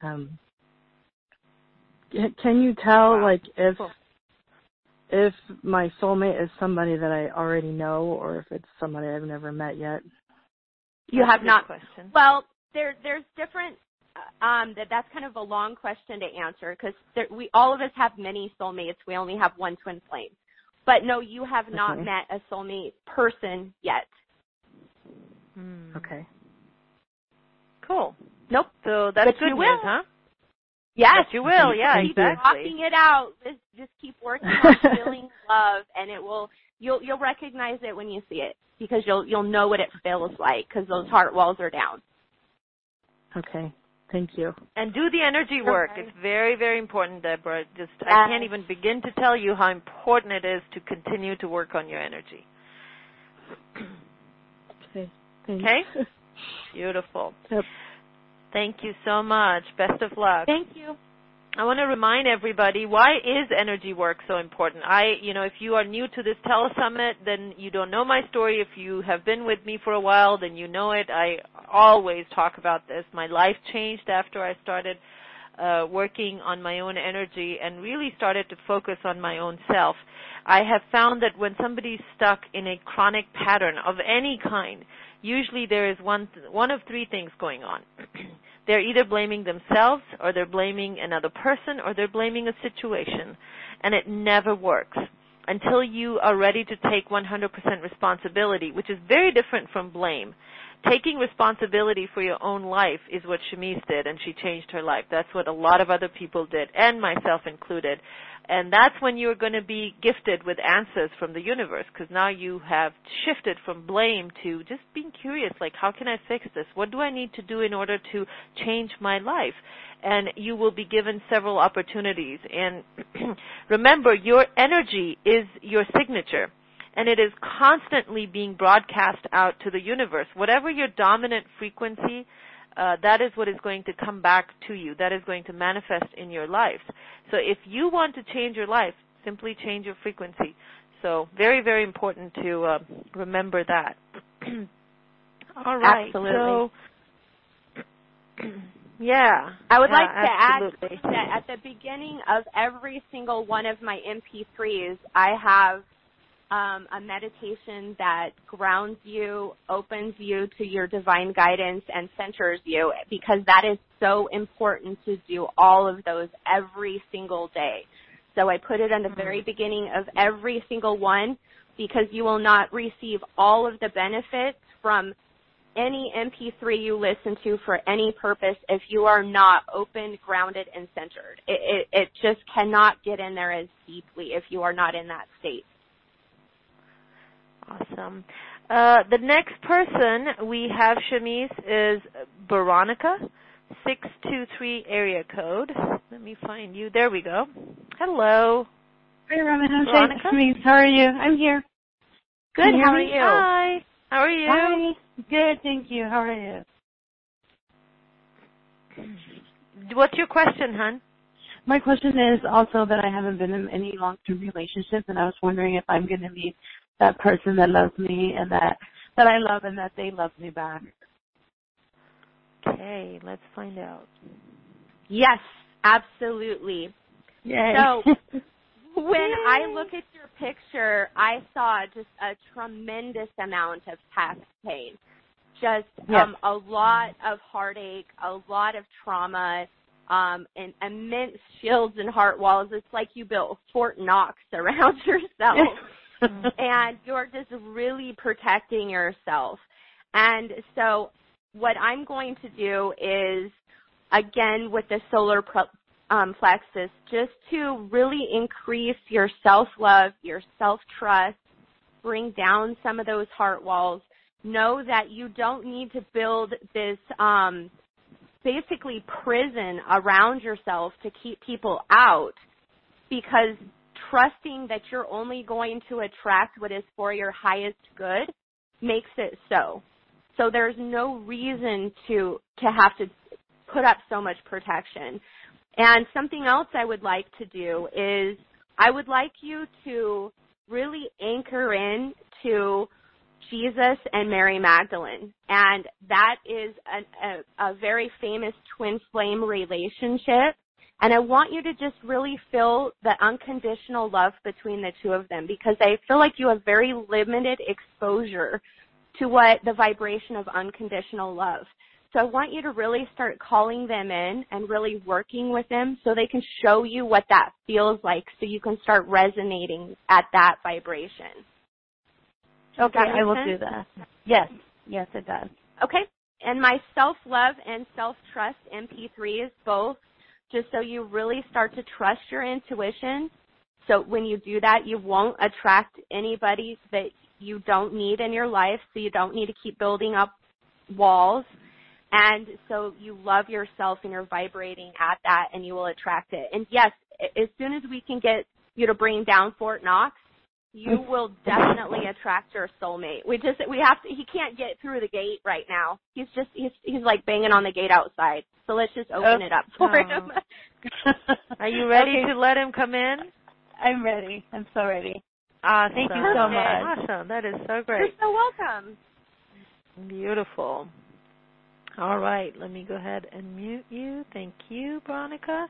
Can you tell, like, if my soulmate is somebody that I already know or if it's somebody I've never met yet? You have not. Question. Well, there's different. That's kind of a long question to answer because all of us have many soulmates. We only have one twin flame. But no, you have not met a soulmate person yet. Okay. Cool. Nope. So that's good news, huh? Yes. Yes, you will. Yeah, keep exactly. Talking it out. Just keep working on feeling love, and it will. You'll recognize it when you see it because you'll know what it feels like because those heart walls are down. Okay. Thank you. And do the energy work. It's very, very important, Deborah. I can't even begin to tell you how important it is to continue to work on your energy. Okay. Thanks. Okay? Beautiful. Yep. Thank you so much. Best of luck. Thank you. I want to remind everybody, why is energy work so important? If you are new to this telesummit, then you don't know my story. If you have been with me for a while, then you know it. I always talk about this. My life changed after I started working on my own energy and really started to focus on my own self. I have found that when somebody's stuck in a chronic pattern of any kind, usually there is one of three things going on. They're either blaming themselves, or they're blaming another person, or they're blaming a situation. And it never works until you are ready to take 100% responsibility, which is very different from blame. Taking responsibility for your own life is what Shamice did, and she changed her life. That's what a lot of other people did, and myself included. And that's when you're going to be gifted with answers from the universe, because now you have shifted from blame to just being curious, like, how can I fix this? What do I need to do in order to change my life? And you will be given several opportunities. And remember, your energy is your signature, and it is constantly being broadcast out to the universe. Whatever your dominant frequency, that is what is going to come back to you. That is going to manifest in your life. So if you want to change your life, simply change your frequency. So very, very important to remember that. All right. Absolutely. So, yeah. I would like to absolutely. add that at the beginning of every single one of my MP3s, I have a meditation that grounds you, opens you to your divine guidance, and centers you, because that is so important to do all of those every single day. So I put it in the very beginning of every single one, because you will not receive all of the benefits from any MP3 you listen to for any purpose if you are not open, grounded, and centered. It just cannot get in there as deeply if you are not in that state. Awesome. The next person we have, Shamice, is Veronica, 623 area code. Let me find you. There we go. Hello. Hi, Robin. Veronica? Shamice. How are you? I'm here. Good. How are you? Hi. How are you? Hi. Good, thank you. How are you? What's your question, hon? My question is also that I haven't been in any long-term relationships, and I was wondering if I'm going to meet that person that loves me and that I love and that they love me back. Okay, let's find out. Yes, absolutely. Yay. So when I look at your picture, I saw just a tremendous amount of past pain. just a lot of heartache, a lot of trauma, and immense shields and heart walls. It's like you built Fort Knox around yourself, and you're just really protecting yourself. And so what I'm going to do is, again, with the solar plexus, just to really increase your self-love, your self-trust, bring down some of those heart walls. Know that you don't need to build this basically prison around yourself to keep people out, because trusting that you're only going to attract what is for your highest good makes it so. So there's no reason to have to put up so much protection. And something else I would like to do is I would like you to really anchor in to Jesus and Mary Magdalene. And that is a very famous twin flame relationship. And I want you to just really feel the unconditional love between the two of them, because I feel like you have very limited exposure to what the vibration of unconditional love. So I want you to really start calling them in and really working with them so they can show you what that feels like, so you can start resonating at that vibration. Okay, I will do that. Yes, it does. Okay, and my self-love and self-trust MP3s both, just so you really start to trust your intuition. So when you do that, you won't attract anybody that you don't need in your life, so you don't need to keep building up walls. And so you love yourself and you're vibrating at that, and you will attract it. And yes, as soon as we can get you to bring down Fort Knox, you will definitely attract your soulmate. We have to, he can't get through the gate right now. He's like banging on the gate outside. So let's just open it up for him. Are you ready to let him come in? I'm ready. I'm so ready. Thank you so much. Awesome. That is so great. You're so welcome. Beautiful. All right. Let me go ahead and mute you. Thank you, Veronica.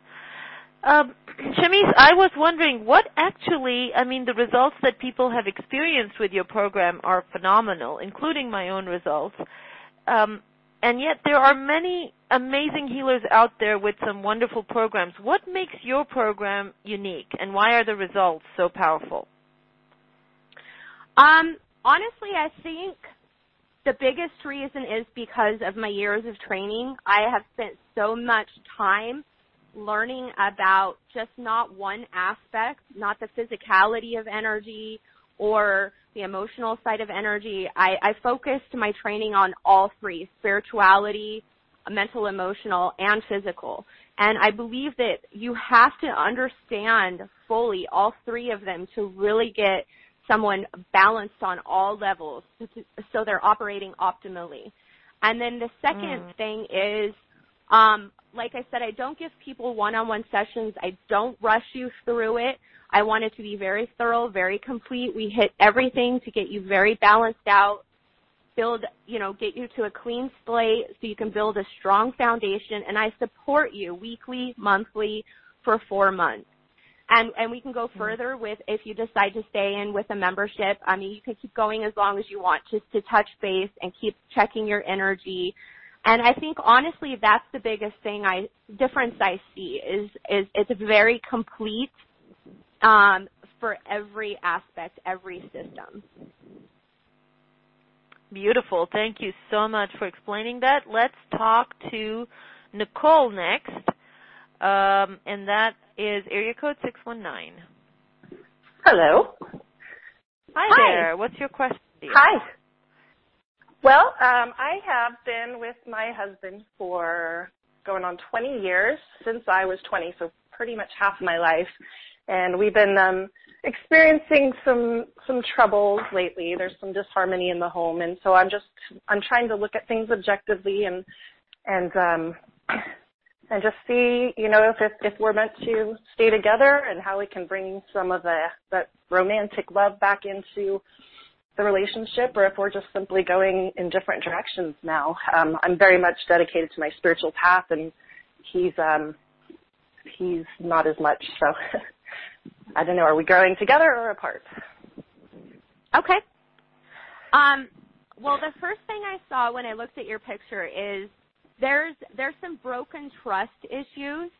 Shamice, I was wondering the results that people have experienced with your program are phenomenal, including my own results. And yet there are many amazing healers out there with some wonderful programs. What makes your program unique, and why are the results so powerful? Honestly, I think the biggest reason is because of my years of training. I have spent so much time learning about just not one aspect, not the physicality of energy or the emotional side of energy. I focused my training on all three: spirituality, mental, emotional, and physical. And I believe that you have to understand fully all three of them to really get someone balanced on all levels, so they're operating optimally. And then the second thing is, like I said, I don't give people one-on-one sessions. I don't rush you through it. I want it to be very thorough, very complete. We hit everything to get you very balanced out, get you to a clean slate so you can build a strong foundation. And I support you weekly, monthly, for 4 months. And we can go further with, if you decide to stay in with a membership. I mean, you can keep going as long as you want, just to touch base and keep checking your energy. And I think, honestly, that's the biggest difference I see is it's very complete for every aspect, every system. Beautiful. Thank you so much for explaining that. Let's talk to Nicole next, and that is area code 619. Hello. Hi there. What's your question, dear? Hi. Well, I have been with my husband for going on 20 years, since I was 20, so pretty much half of my life. And we've been experiencing some troubles lately. There's some disharmony in the home, and so I'm trying to look at things objectively and just see, if we're meant to stay together and how we can bring some of that romantic love back into the relationship, or if we're just simply going in different directions now. I'm very much dedicated to my spiritual path, and he's not as much. So I don't know. Are we growing together or apart? Okay. Well, the first thing I saw when I looked at your picture is there's some broken trust issues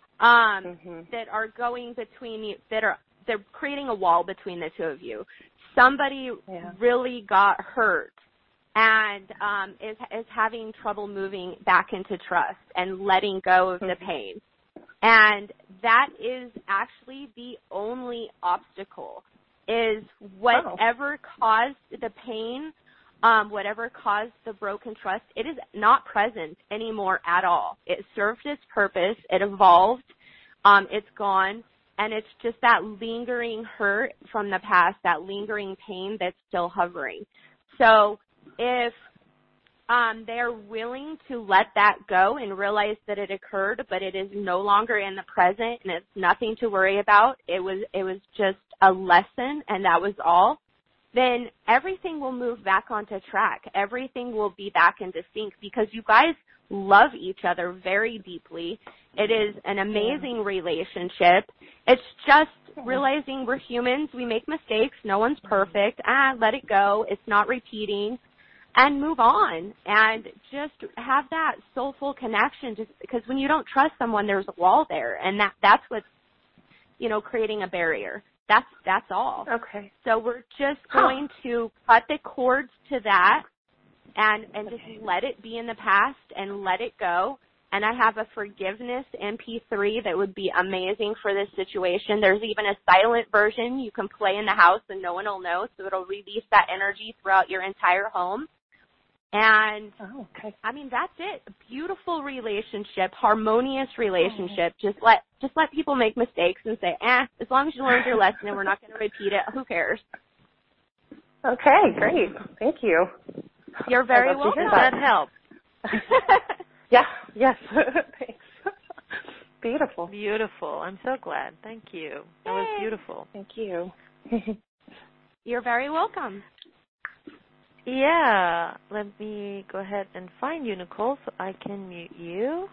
that are going between you, they're creating a wall between the two of you. Somebody really got hurt and is having trouble moving back into trust and letting go of the pain. And that is actually the only obstacle, is whatever caused the pain, whatever caused the broken trust, it is not present anymore at all. It served its purpose. It evolved. It's gone. And it's just that lingering hurt from the past, that lingering pain that's still hovering. So if they're willing to let that go and realize that it occurred, but it is no longer in the present and it's nothing to worry about, it was just a lesson and that was all, then everything will move back onto track. Everything will be back into sync because you guys love each other very deeply. It is an amazing relationship. It's just realizing we're humans. We make mistakes. No one's perfect. Let it go. It's not repeating. And move on. And just have that soulful connection. Just because when you don't trust someone, there's a wall there. And that's what's, creating a barrier. That's all. Okay. So we're just going to cut the cords to that and just let it be in the past and let it go. And I have a forgiveness MP3 that would be amazing for this situation. There's even a silent version you can play in the house and no one will know, so it'll release that energy throughout your entire home. And, that's it. A beautiful relationship, harmonious relationship. Just let people make mistakes and say, as long as you learned your lesson and we're not going to repeat it, who cares? Okay, great. Thank you. You're very welcome. That helps. Yes. Thanks. Beautiful. Beautiful. I'm so glad. Thank you. That was beautiful. Thank you. You're very welcome. Yeah. Let me go ahead and find you, Nicole, so I can mute you.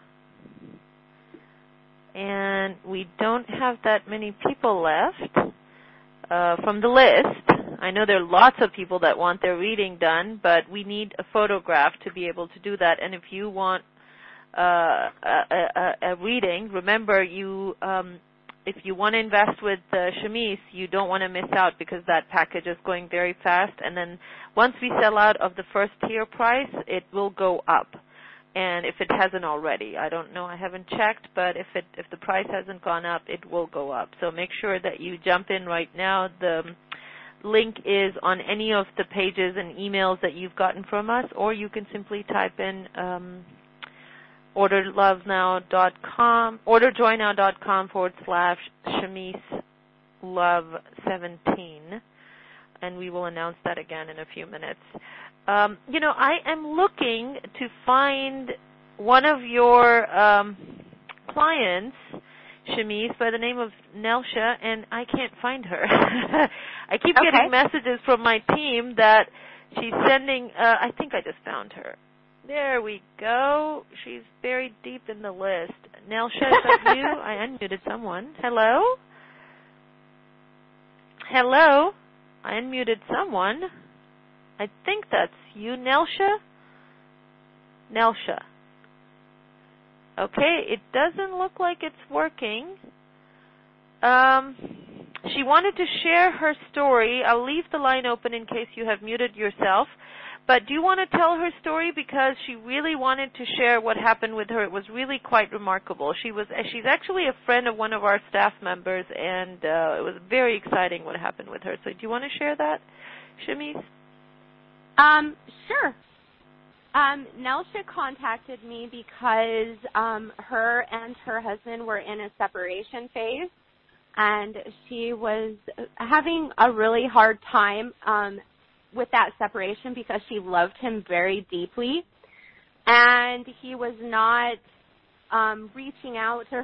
And we don't have that many people left from the list. I know there are lots of people that want their reading done, but we need a photograph to be able to do that. And if you want a reading, remember if you want to invest with Shamice, you don't want to miss out because that package is going very fast. And then once we sell out of the first tier price, it will go up. And if it hasn't already, I don't know, I haven't checked, but if the price hasn't gone up, it will go up. So make sure that you jump in right now. The link is on any of the pages and emails that you've gotten from us, or you can simply type in orderjoynow.com/Shamice Love17, and we will announce that again in a few minutes. I am looking to find one of your clients, Shamice, by the name of Nelsha, and I can't find her. I keep getting messages from my team that she's sending, I think I just found her. There we go. She's buried deep in the list. Nelsha, is that you? I unmuted someone. Hello? Hello? I unmuted someone. I think that's you, Nelsha. Nelsha. Okay, it doesn't look like it's working. She wanted to share her story. I'll leave the line open in case you have muted yourself. But do you want to tell her story? Because she really wanted to share what happened with her. It was really quite remarkable. She's actually a friend of one of our staff members, and it was very exciting what happened with her. So do you want to share that, Shamice? Sure. Nelsha contacted me because her and her husband were in a separation phase, and she was having a really hard time with that separation because she loved him very deeply, and he was not reaching out to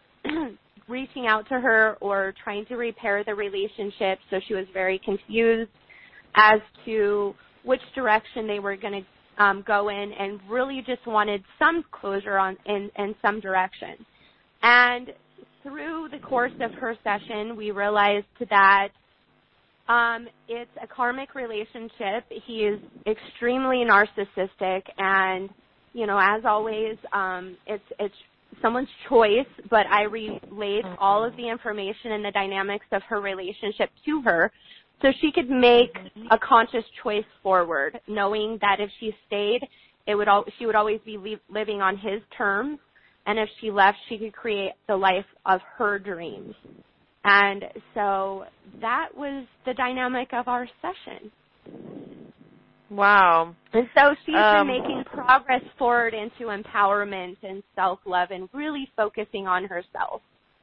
her or trying to repair the relationship. So she was very confused as to which direction they were going to go in, and really just wanted some closure in some direction. And through the course of her session, we realized that It's a karmic relationship. He is extremely narcissistic, and, you know, as always, it's someone's choice, but I relayed all of the information and the dynamics of her relationship to her so she could make a conscious choice forward, knowing that if she stayed, she would always be living on his terms, and if she left, she could create the life of her dreams. And so that was the dynamic of our session. Wow. And so she's been making progress forward into empowerment and self-love and really focusing on herself.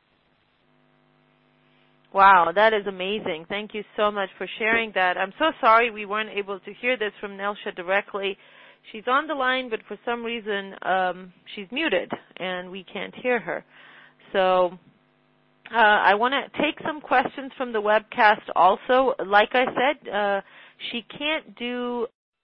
Wow, that is amazing. Thank you so much for sharing that. I'm so sorry we weren't able to hear this from Nelsha directly. She's on the line, but for some reason she's muted and we can't hear her. So I want to take some questions from the webcast also. Like I said, she can't do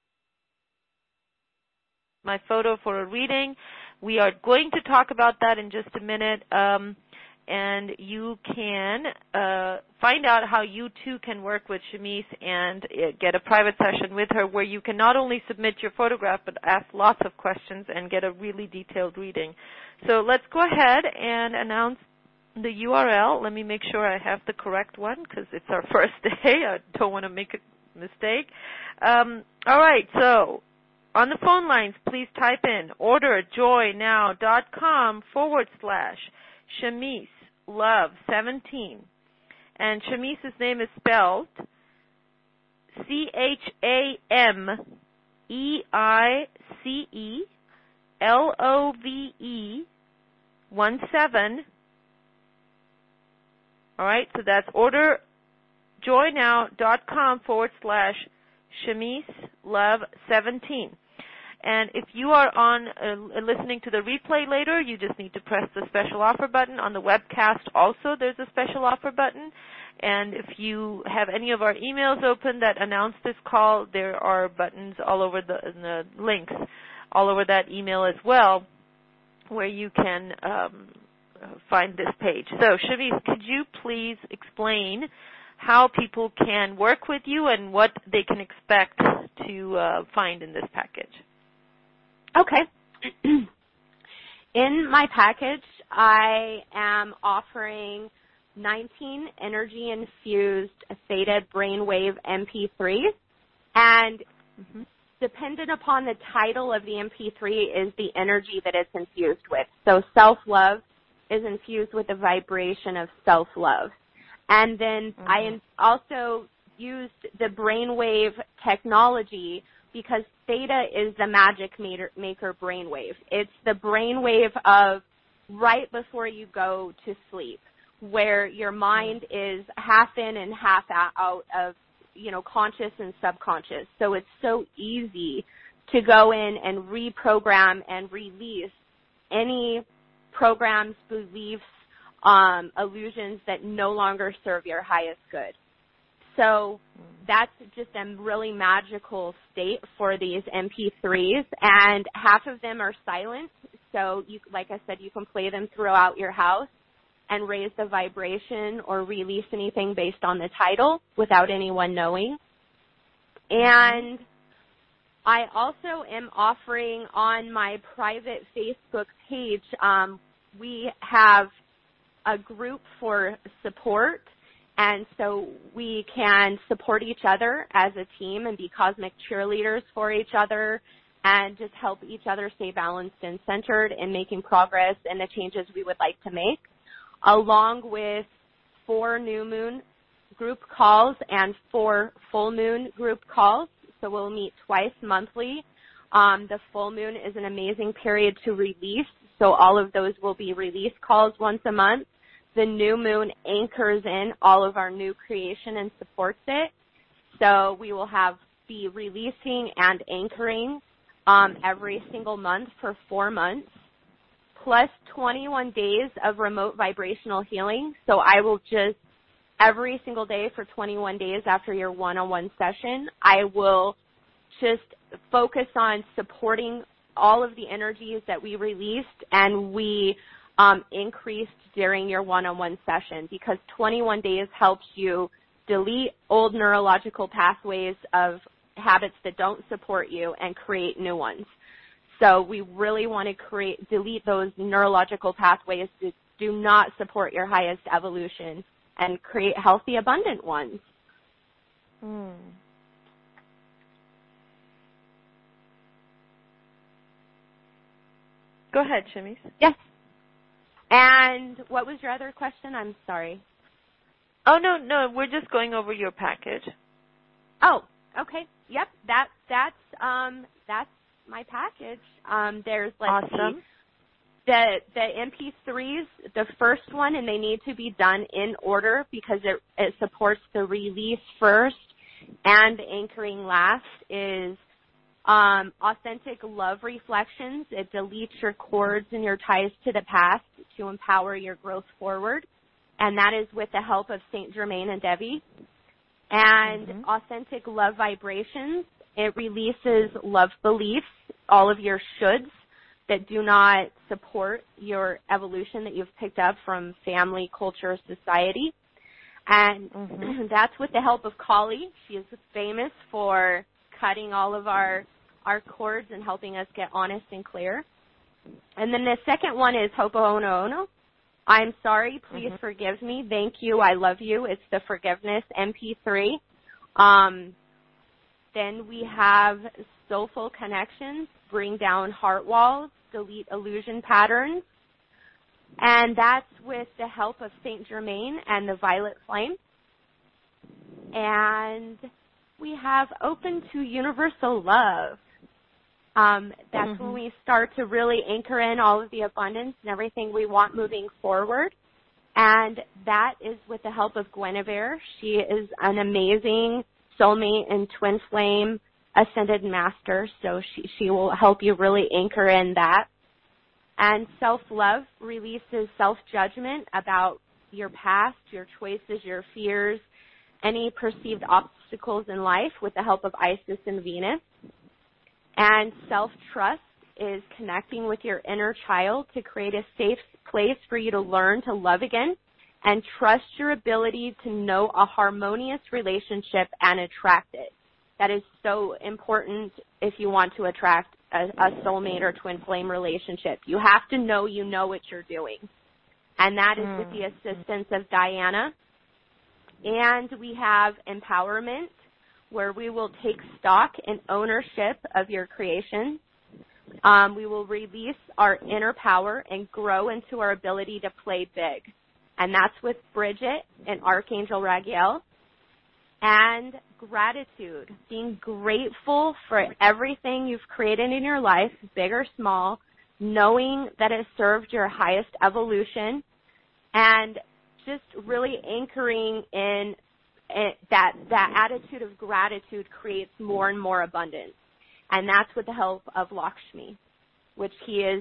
my photo for a reading. We are going to talk about that in just a minute. And you can find out how you too can work with Shamice and get a private session with her where you can not only submit your photograph but ask lots of questions and get a really detailed reading. So let's go ahead and announce the URL. Let me make sure I have the correct one because it's our first day. I don't want to make a mistake. All right, so on the phone lines, please type in orderjoynow.com/Shamice Love 17. And Shamice's name is spelled CHAMEICELOVE 17. All right, so that's orderjoynow.com/Shamice Love 17. And if you are on listening to the replay later, you just need to press the special offer button. On the webcast also, there's a special offer button. And if you have any of our emails open that announce this call, there are buttons all over the links all over that email as well where you can find this page. So, Shamice, could you please explain how people can work with you and what they can expect to find in this package? Okay. In my package, I am offering 19 energy-infused theta brainwave MP3s, and dependent upon the title of the MP3 is the energy that it's infused with. So self-love is infused with the vibration of self-love. And then I also used the brainwave technology because theta is the magic maker brainwave. It's the brainwave of right before you go to sleep, where your mind is half in and half out of, you know, conscious and subconscious. So it's so easy to go in and reprogram and release any programs, beliefs, illusions that no longer serve your highest good. So that's just a really magical state for these MP3s, and half of them are silent. So, like I said, you can play them throughout your house and raise the vibration or release anything based on the title without anyone knowing. And I also am offering on my private Facebook page, we have a group for support. And so we can support each other as a team and be cosmic cheerleaders for each other and just help each other stay balanced and centered in making progress and the changes we would like to make, along with 4 new moon group calls and 4 full moon group calls. So we'll meet twice monthly. The full moon is an amazing period to release, so all of those will be release calls once a month. The new moon anchors in all of our new creation and supports it. So we will be releasing and anchoring every single month for 4 months, plus 21 days of remote vibrational healing. So I will just, every single day for 21 days after your one-on-one session, I will just focus on supporting all of the energies that we released and we increased during your one-on-one session, because 21 days helps you delete old neurological pathways of habits that don't support you and create new ones. So we really want to delete those neurological pathways that do not support your highest evolution and create healthy, abundant ones. Go ahead, Shamise. Yes. And what was your other question? I'm sorry. Oh, no, we're just going over your package. Oh, okay. Yep, that's my package. There's awesome. The MP3s, the first one, and they need to be done in order because it supports the release first and the anchoring last, is Authentic Love Reflections. It deletes your cords and your ties to the past to empower your growth forward. And that is with the help of St. Germain and Debbie. And Authentic Love Vibrations, it releases love beliefs, all of your shoulds that do not support your evolution that you've picked up from family, culture, society. And that's with the help of Kali. She is famous for cutting all of our cords and helping us get honest and clear. And then the second one is Ho'oponopono. I'm sorry, please forgive me. Thank you, I love you. It's the Forgiveness MP3. Then we have Soulful Connections, Bring Down Heart Walls, Delete Illusion Patterns. And that's with the help of St. Germain and the Violet Flame. And we have Open to Universal Love. That's when we start to really anchor in all of the abundance and everything we want moving forward. And that is with the help of Guinevere. She is an amazing soulmate and twin flame ascended master, so she will help you really anchor in that. And self-love releases self-judgment about your past, your choices, your fears, any perceived obstacles in life with the help of Isis and Venus. And self-trust is connecting with your inner child to create a safe place for you to learn to love again and trust your ability to know a harmonious relationship and attract it. That is so important if you want to attract a soulmate or twin flame relationship. You have to know you know what you're doing. And that is with the assistance of Diana. And we have empowerment, where we will take stock and ownership of your creation. We will release our inner power and grow into our ability to play big. And that's with Bridget and Archangel Raguel. And gratitude, being grateful for everything you've created in your life, big or small, knowing that it served your highest evolution, and just really anchoring in that attitude of gratitude creates more and more abundance. And that's with the help of Lakshmi, which she is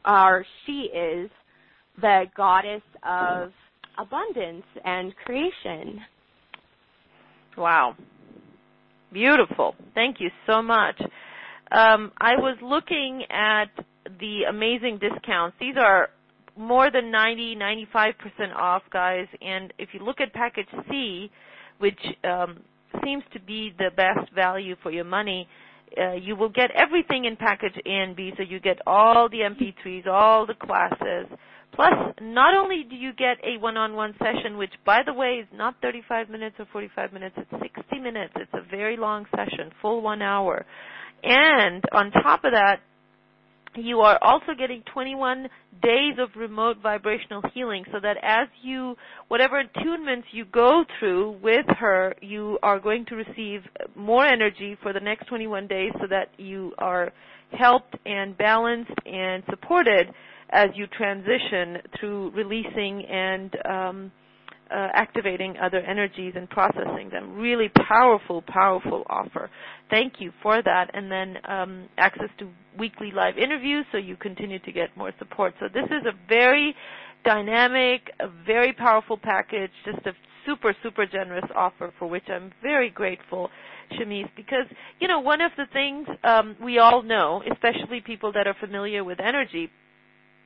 the goddess of abundance and creation. Wow. Beautiful. Thank you so much. I was looking at the amazing discounts. These are more than 95% off, guys. And if you look at package C, which seems to be the best value for your money, you will get everything in package A and B. So you get all the MP3s, all the classes. Plus, not only do you get a one-on-one session, which, by the way, is not 35 minutes or 45 minutes, it's 60 minutes. It's a very long session, full 1 hour. And on top of that, you are also getting 21 days of remote vibrational healing, so that as whatever attunements you go through with her, you are going to receive more energy for the next 21 days so that you are helped and balanced and supported as you transition through releasing and activating other energies and processing them. Really powerful, powerful offer. Thank you for that. And then access to weekly live interviews so you continue to get more support. So this is a very dynamic, a very powerful package, just a super, super generous offer for which I'm very grateful, Shamise, because, one of the things we all know, especially people that are familiar with energy,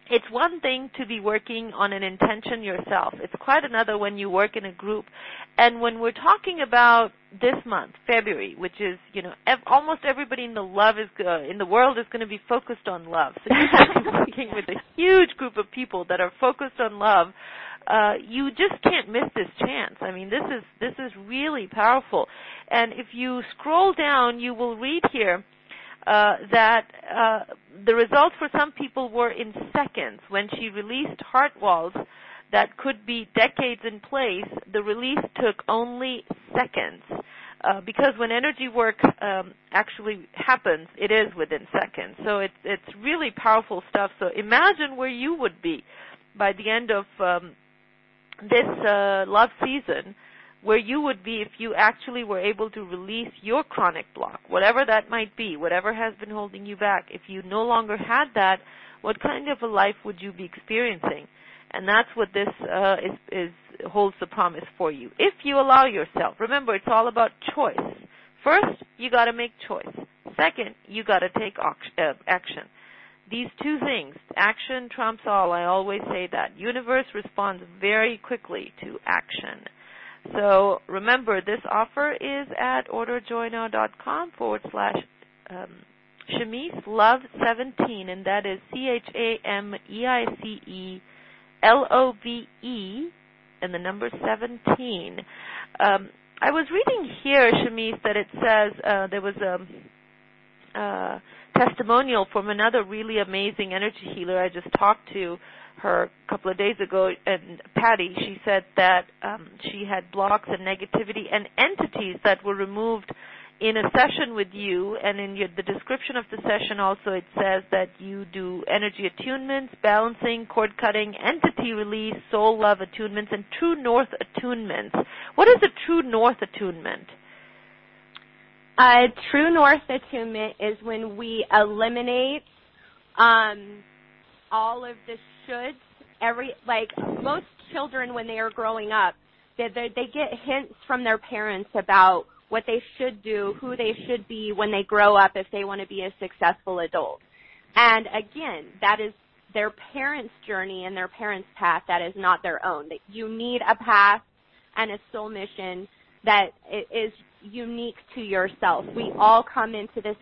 It's one thing to be working on an intention yourself. It's quite another when you work in a group. And when we're talking about this month, February, which is, almost everybody in the world is going to be focused on love. So you're working with a huge group of people that are focused on love. You just can't miss this chance. I mean, this is really powerful. And if you scroll down, you will read here that the results for some people were in seconds. When she released heart walls that could be decades in place, the release took only seconds. Because when energy work actually happens, it is within seconds. So it's really powerful stuff. So imagine where you would be by the end of this love season, where you would be if you actually were able to release your chronic block, whatever that might be, whatever has been holding you back. If you no longer had that, what kind of a life would you be experiencing? And that's what this holds the promise for you. If you allow yourself, remember, it's all about choice. First, you got to make choice. Second, you got to take action. These two things, action trumps all. I always say that. Universe responds very quickly to action. So remember, this offer is at orderjoynow.com/Shamice Love 17, and that is CHAMEICE and the number 17. I was reading here, Shamice, that it says there was a testimonial from another really amazing energy healer I just talked to her a couple of days ago, and Patty, she said that she had blocks and negativity and entities that were removed in a session with you, and in the description of the session also it says that you do energy attunements, balancing, cord cutting, entity release, soul love attunements, and true north attunements. What is a true north attunement? True north attunement is when we eliminate all of the shoulds. Most children when they are growing up, they get hints from their parents about what they should do, who they should be when they grow up if they want to be a successful adult. And again, that is their parents' journey and their parents' path. That is not their own. That you need a path and a soul mission that is unique to yourself. We all come into this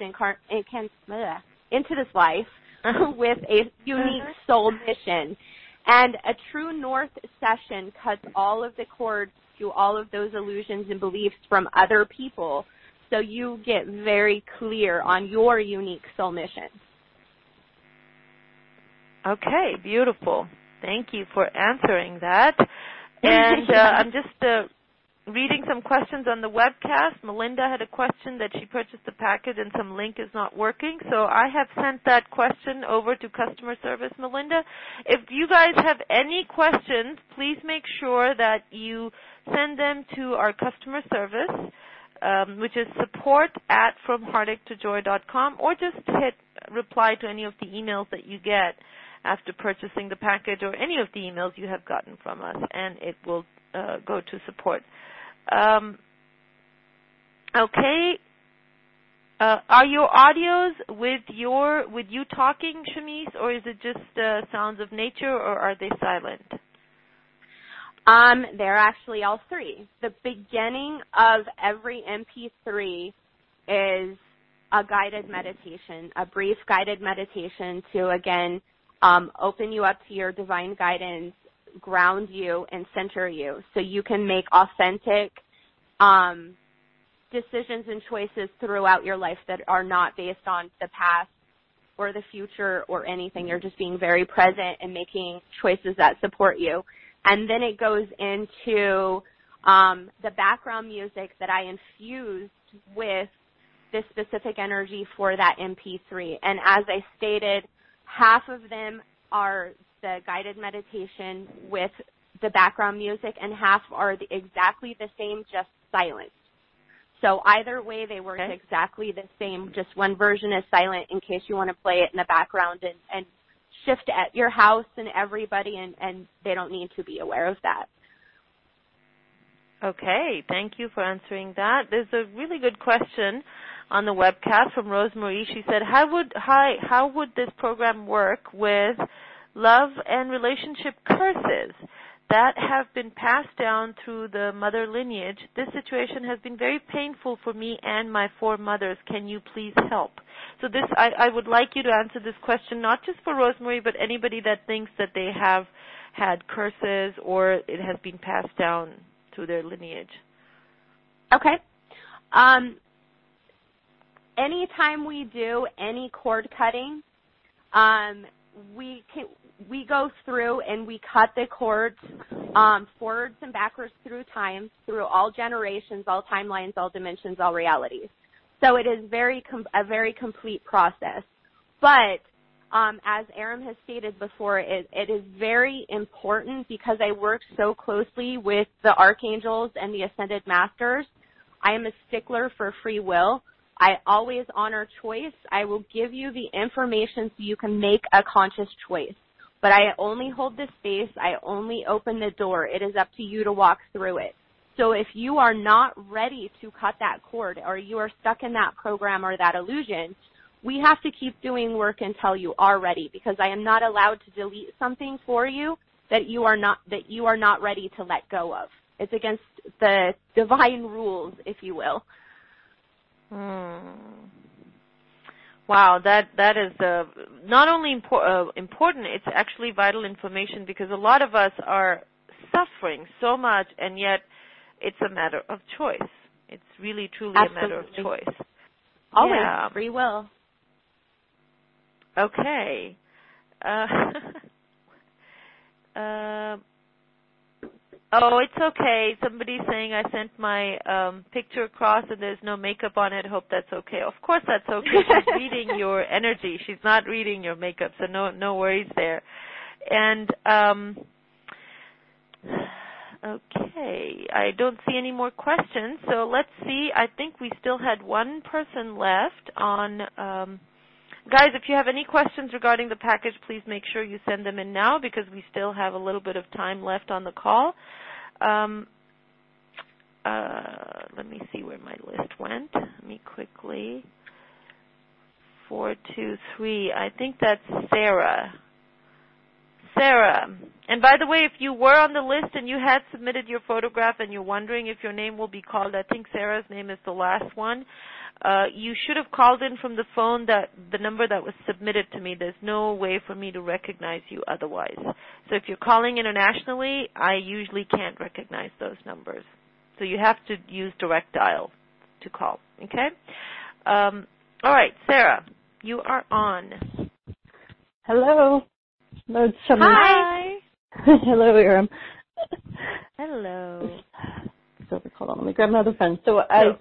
life with a unique soul mission. And a true north session cuts all of the cords to all of those illusions and beliefs from other people, so you get very clear on your unique soul mission. Okay, beautiful. Thank you for answering that. And I'm just reading some questions on the webcast. Melinda had a question that she purchased the package and some link is not working. So I have sent that question over to customer service, Melinda. If you guys have any questions, please make sure that you send them to our customer service, which is support@fromheartache-to-joy.com, or just hit reply to any of the emails that you get after purchasing the package, or any of the emails you have gotten from us, and it will go to support. Okay. Are your audios with you talking, Shamice, or is it just sounds of nature, or are they silent? They're actually all three. The beginning of every MP3 is a guided meditation, a brief guided meditation to, again, open you up to your divine guidance, ground you, and center you so you can make authentic decisions and choices throughout your life that are not based on the past or the future or anything. You're just being very present and making choices that support you. And then it goes into the background music that I infused with this specific energy for that MP3. And as I stated, half of them are the guided meditation with the background music, and half are exactly the same, just silent. So either way, they work exactly the same. Just one version is silent in case you want to play it in the background and shift at your house and everybody, and they don't need to be aware of that. Okay, thank you for answering that. There's a really good question on the webcast from Rosemarie. She said, how would this program work with love and relationship curses that have been passed down through the mother lineage. This situation has been very painful for me and my 4 mothers. Can you please help? So this, I would like you to answer this question, not just for Rosemary, but anybody that thinks that they have had curses or it has been passed down through their lineage. Okay. Anytime we do any cord cutting, we go through and we cut the cords forwards and backwards through time, through all generations, all timelines, all dimensions, all realities. So it is a very complete process. But as Aram has stated before, it is very important because I work so closely with the archangels and the ascended masters. I am a stickler for free will. I always honor choice. I will give you the information so you can make a conscious choice. But I only hold the space. I only open the door. It is up to you to walk through it. So if you are not ready to cut that cord or you are stuck in that program or that illusion, we have to keep doing work until you are ready, because I am not allowed to delete something for you that you are not ready to let go of. It's against the divine rules, if you will. Wow, that is not only important, it's actually vital information, because a lot of us are suffering so much, and yet it's a matter of choice. It's really, truly Absolutely. a matter of choice. Always. Yeah. Free will. Okay. Oh, it's okay. Somebody's saying I sent my picture across and there's no makeup on it. Hope that's okay. Of course that's okay. She's reading your energy. She's not reading your makeup, so no worries there. And okay, I don't see any more questions. So let's see. I think we still had one person left on. Guys, if you have any questions regarding the package, please make sure you send them in now, because we still have a little bit of time left on the call. Let me see where my list went. Let me quickly. 423. I think that's Sarah. Sarah. And by the way, if you were on the list and you had submitted your photograph and you're wondering if your name will be called, I think Sarah's name is the last one. You should have called in from the phone, the number that was submitted to me. There's no way for me to recognize you otherwise. So if you're calling internationally, I usually can't recognize those numbers. So you have to use direct dial to call, okay? All right, Sarah, you are on. Hello. Hello, Hi. Hello, Aram. Hello. So hold on, let me grab another phone. So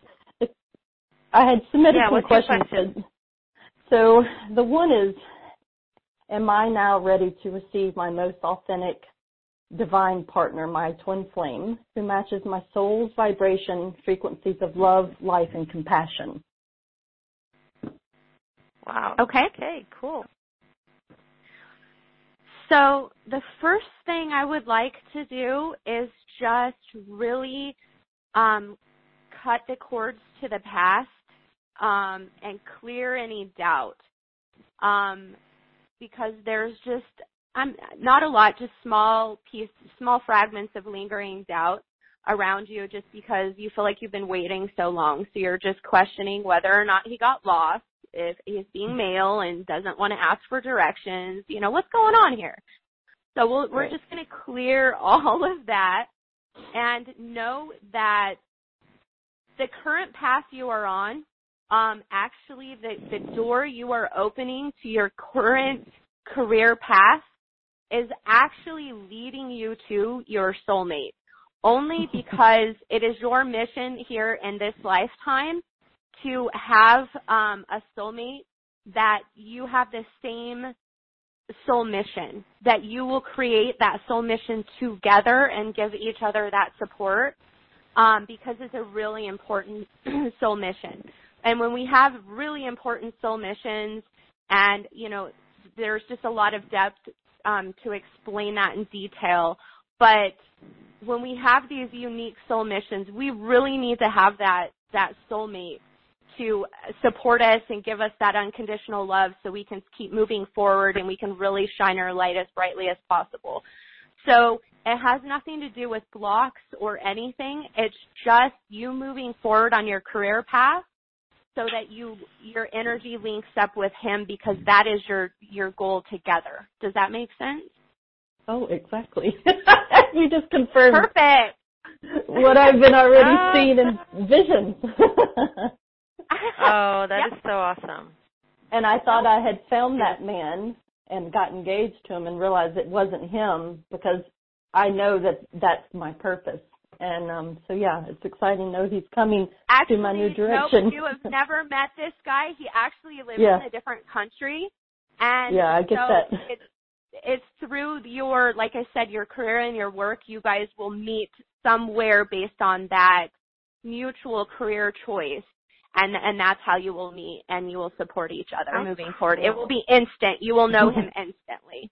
I had submitted some questions. So the one is, am I now ready to receive my most authentic divine partner, my twin flame, who matches my soul's vibration frequencies of love, life, and compassion? Wow. Okay, cool. So the first thing I would like to do is just really cut the cords to the past and clear any doubt, because there's just not a lot, just small fragments of lingering doubt around you, just because you feel like you've been waiting so long. So you're just questioning whether or not he got lost, if he's being male and doesn't want to ask for directions, what's going on here? So we're just going to clear all of that and know that the current path you are on, actually the door you are opening to your current career path is actually leading you to your soulmate, only because it is your mission here in this lifetime to have a soulmate that you have the same soul mission, that you will create that soul mission together and give each other that support, because it's a really important soul mission. And when we have really important soul missions, and there's just a lot of depth to explain that in detail, but when we have these unique soul missions, we really need to have that soulmate to support us and give us that unconditional love so we can keep moving forward and we can really shine our light as brightly as possible. So it has nothing to do with blocks or anything. It's just you moving forward on your career path so that your energy links up with him, because that is your goal together. Does that make sense? Oh, exactly. You just confirmed. Perfect. What I've been already seeing in vision. Oh, that is so awesome. And I thought I had found that man and got engaged to him and realized it wasn't him, because I know that that's my purpose. And so, yeah, it's exciting to know he's coming to my new direction. Nope, you have never met this guy. He actually lives in a different country. And yeah, I get that. It's through your, like I said, your career and your work, you guys will meet somewhere based on that mutual career choice. And that's how you will meet, and you will support each other moving forward. It will be instant. You will know him instantly.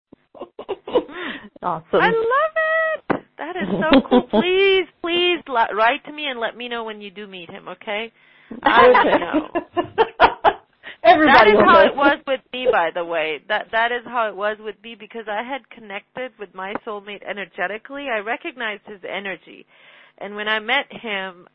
Awesome. I love it. That is so cool. Please write to me and let me know when you do meet him, okay? I want to know. Everybody that is how it was with me, by the way. That is how it was with me, because I had connected with my soulmate energetically. I recognized his energy. And when I met him,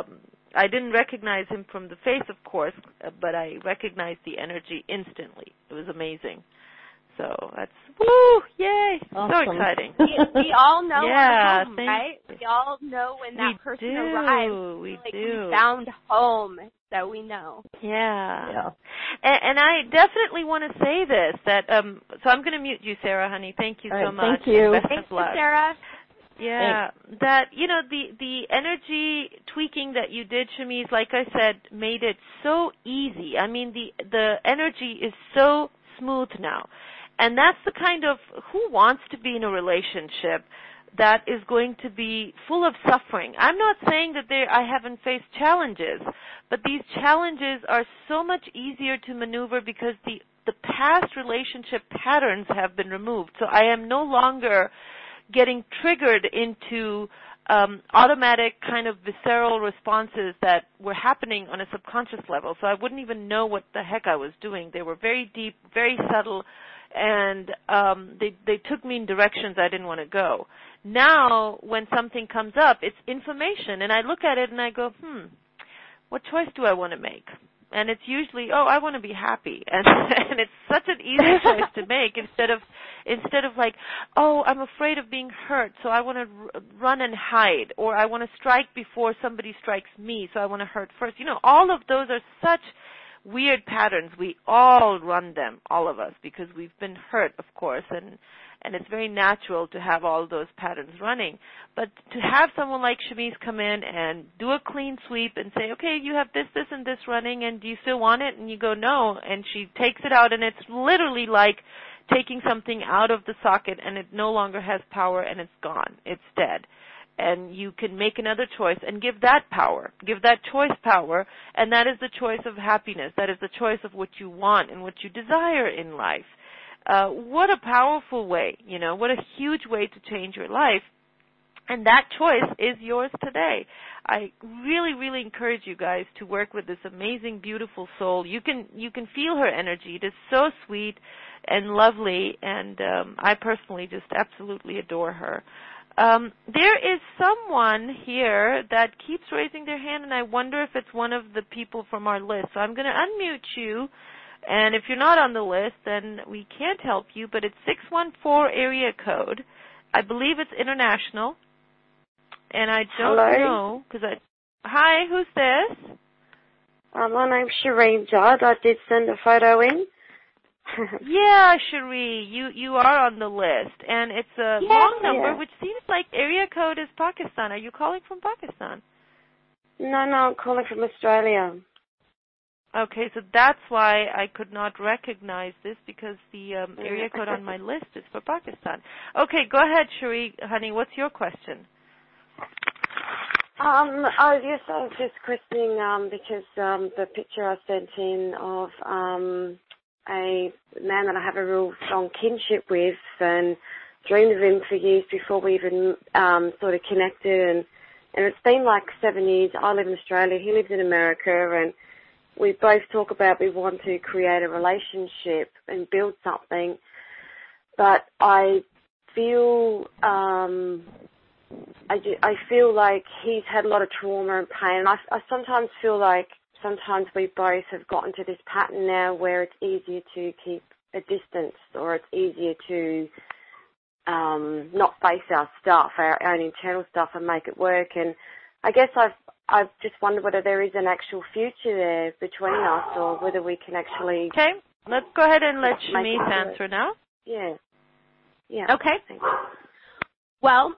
I didn't recognize him from the face, of course, but I recognized the energy instantly. It was amazing. So that's, woo, yay, awesome. So exciting. We all know home, right? We all know when that person arrives. We found home, so we know. Yeah. And I definitely want to say this, that, so I'm going to mute you, Sarah, honey. Thank you so much. Thank you. Thanks, Sarah. Yeah, Thanks. that, the energy tweaking that you did, Shamiz, like I said, made it so easy. I mean, the energy is so smooth now. And that's the kind of, who wants to be in a relationship that is going to be full of suffering? I'm not saying that I haven't faced challenges, but these challenges are so much easier to maneuver because the past relationship patterns have been removed. So I am no longer getting triggered into automatic kind of visceral responses that were happening on a subconscious level. So I wouldn't even know what the heck I was doing. They were very deep, very subtle, and they took me in directions I didn't want to go. Now, when something comes up, it's information, and I look at it and I go, what choice do I want to make? And it's usually, I want to be happy, and it's such an easy choice to make instead of like, I'm afraid of being hurt, so I want to run and hide, or I want to strike before somebody strikes me, so I want to hurt first. All of those are such weird patterns. We all run them, all of us, because we've been hurt, of course, and it's very natural to have all those patterns running. But to have someone like Shamiz come in and do a clean sweep and say, okay, you have this, this, and this running, and do you still want it? And you go, no, and she takes it out, and it's literally like taking something out of the socket, and it no longer has power, and it's gone. It's dead. And you can make another choice and give that power, give that choice power, and that is the choice of happiness. That is the choice of what you want and what you desire in life. What a powerful way, what a huge way to change your life. And that choice is yours today. I really, really encourage you guys to work with this amazing, beautiful soul. You can feel her energy. It is so sweet and lovely, and I personally just absolutely adore her. There is someone here that keeps raising their hand, and I wonder if it's one of the people from our list. So I'm going to unmute you, and if you're not on the list, then we can't help you, but it's 614 area code. I believe it's international, and I don't know, because Hi, who's this? My name's Shireen Judd. I did send a photo in. Yeah, Cherie, you are on the list, and it's a long number, which seems like area code is Pakistan. Are you calling from Pakistan? No, I'm calling from Australia. Okay, so that's why I could not recognize this, because the area code on my list is for Pakistan. Okay, go ahead, Cherie, honey. What's your question? I was just questioning because the picture I sent in of a man that I have a real strong kinship with, and dreamed of him for years before we even sort of connected, and it's been like 7 years. I live in Australia, he lives in America, and we both talk about we want to create a relationship and build something, but I feel I feel like he's had a lot of trauma and pain, and I sometimes feel like sometimes we both have gotten to this pattern now where it's easier to keep a distance, or it's easier to not face our stuff, our own internal stuff, and make it work. And I guess I've just wondered whether there is an actual future there between us, or whether we can actually... Okay, let's go ahead and let Shamice answer now. Yeah. Okay. Well,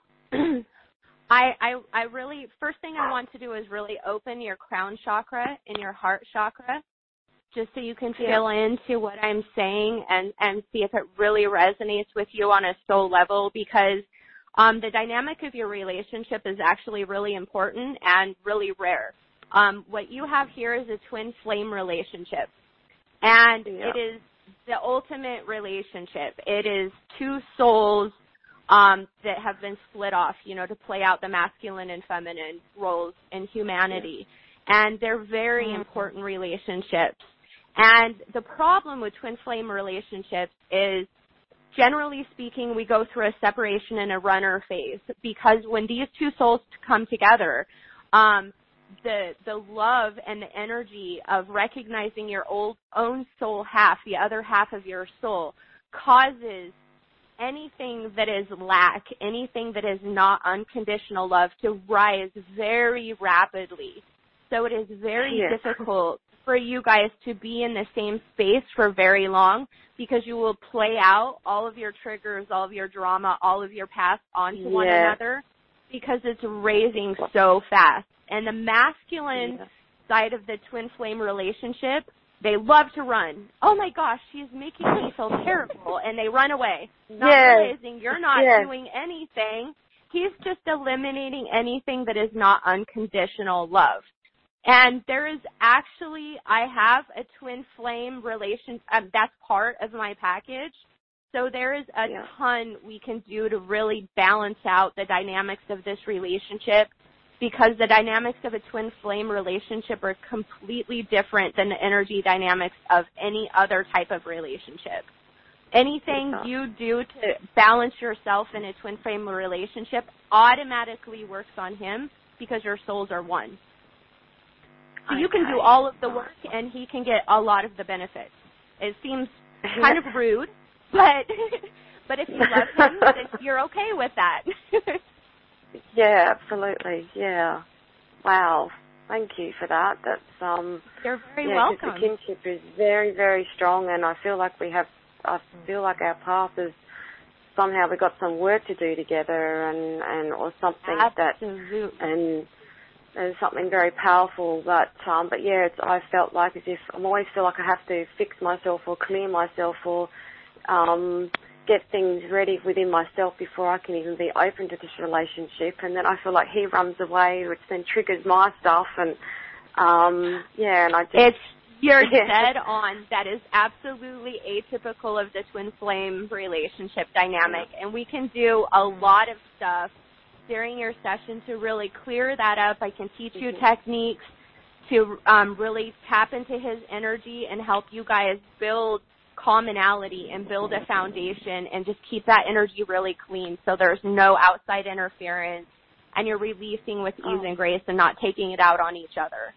I really, first thing I want to do is really open your crown chakra and your heart chakra, just so you can feel into what I'm saying and see if it really resonates with you on a soul level, because the dynamic of your relationship is actually really important and really rare. What you have here is a twin flame relationship, and it is the ultimate relationship. It is two souls that have been split off, to play out the masculine and feminine roles in humanity. And they're very important relationships. And the problem with twin flame relationships is, generally speaking, we go through a separation and a runner phase, because when these two souls come together, the love and the energy of recognizing your own soul half, the other half of your soul, causes anything that is lack, anything that is not unconditional love, to rise very rapidly. So it is very difficult for you guys to be in the same space for very long, because you will play out all of your triggers, all of your drama, all of your past onto one another, because it's raising so fast. And the masculine side of the twin flame relationship, they love to run. Oh my gosh, she's making me feel terrible, and they run away, not realizing you're not doing anything. He's just eliminating anything that is not unconditional love. And there is actually, I have a twin flame relation, that's part of my package. So there is a ton we can do to really balance out the dynamics of this relationship, because the dynamics of a twin flame relationship are completely different than the energy dynamics of any other type of relationship. Anything you do to balance yourself in a twin flame relationship automatically works on him, because your souls are one. So you can do all of the work, and he can get a lot of the benefits. It seems kind of rude, but if you love him, then you're okay with that. Yeah, absolutely. Yeah. Wow. Thank you for that. That's You're very welcome. The kinship is very, very strong, and I feel like I feel like our path is somehow we've got some work to do together, and or something and something very powerful. But yeah, I felt like as if I always feel like I have to fix myself or clear myself or get things ready within myself before I can even be open to this relationship. And then I feel like he runs away, which then triggers my stuff. And and I just... You're dead on. That is absolutely atypical of the twin flame relationship dynamic. And we can do a lot of stuff during your session to really clear that up. I can teach you techniques to really tap into his energy and help you guys build commonality and build a foundation and just keep that energy really clean, so there's no outside interference, and you're releasing with ease and grace and not taking it out on each other.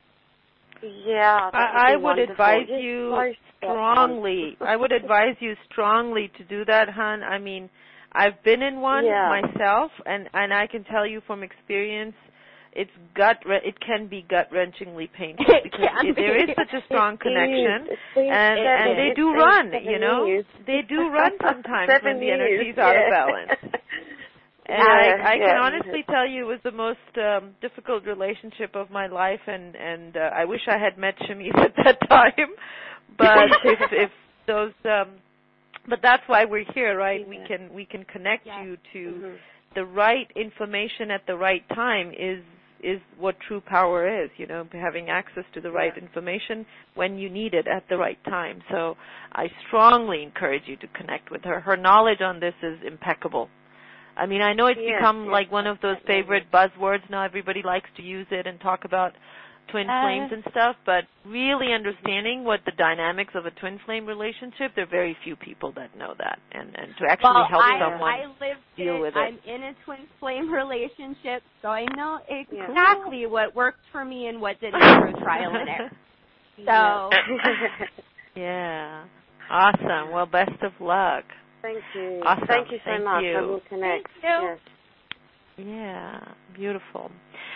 Yeah, I would advise you strongly. I would advise you strongly to do that, hon. I mean, I've been in one myself, and I can tell you from experience, it can be gut-wrenchingly painful, because there is such a strong connection, and they do run, They do run sometimes when the energy is out of balance. And I can honestly tell you it was the most difficult relationship of my life, and I wish I had met Shamice at that time. But if those, but that's why we're here, right? We can connect you to the right information at the right time is what true power is, having access to the right information when you need it at the right time. So I strongly encourage you to connect with her. Her knowledge on this is impeccable. I mean, I know it's become like one of those favorite buzzwords now. Everybody likes to use it and talk about twin flames and stuff, but really understanding what the dynamics of a twin flame relationship, there are very few people that know that. And to actually help someone deal with it. I'm in a twin flame relationship, so I know exactly what worked for me and what didn't through trial and error. So, yeah. Awesome. Well, best of luck. Thank you. Awesome. Thank you so much. You. I will connect. Thank you. Yes. Yeah, beautiful.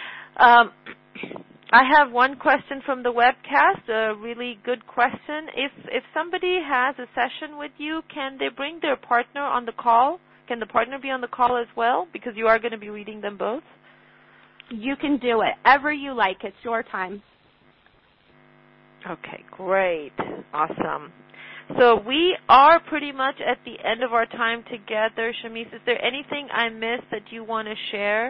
I have one question from the webcast, a really good question. If somebody has a session with you, can they bring their partner on the call? Can the partner be on the call as well? Because you are going to be reading them both. You can do it. Ever you like. It's your time. Okay, great. Awesome. So we are pretty much at the end of our time together. Shamice, is there anything I missed that you want to share?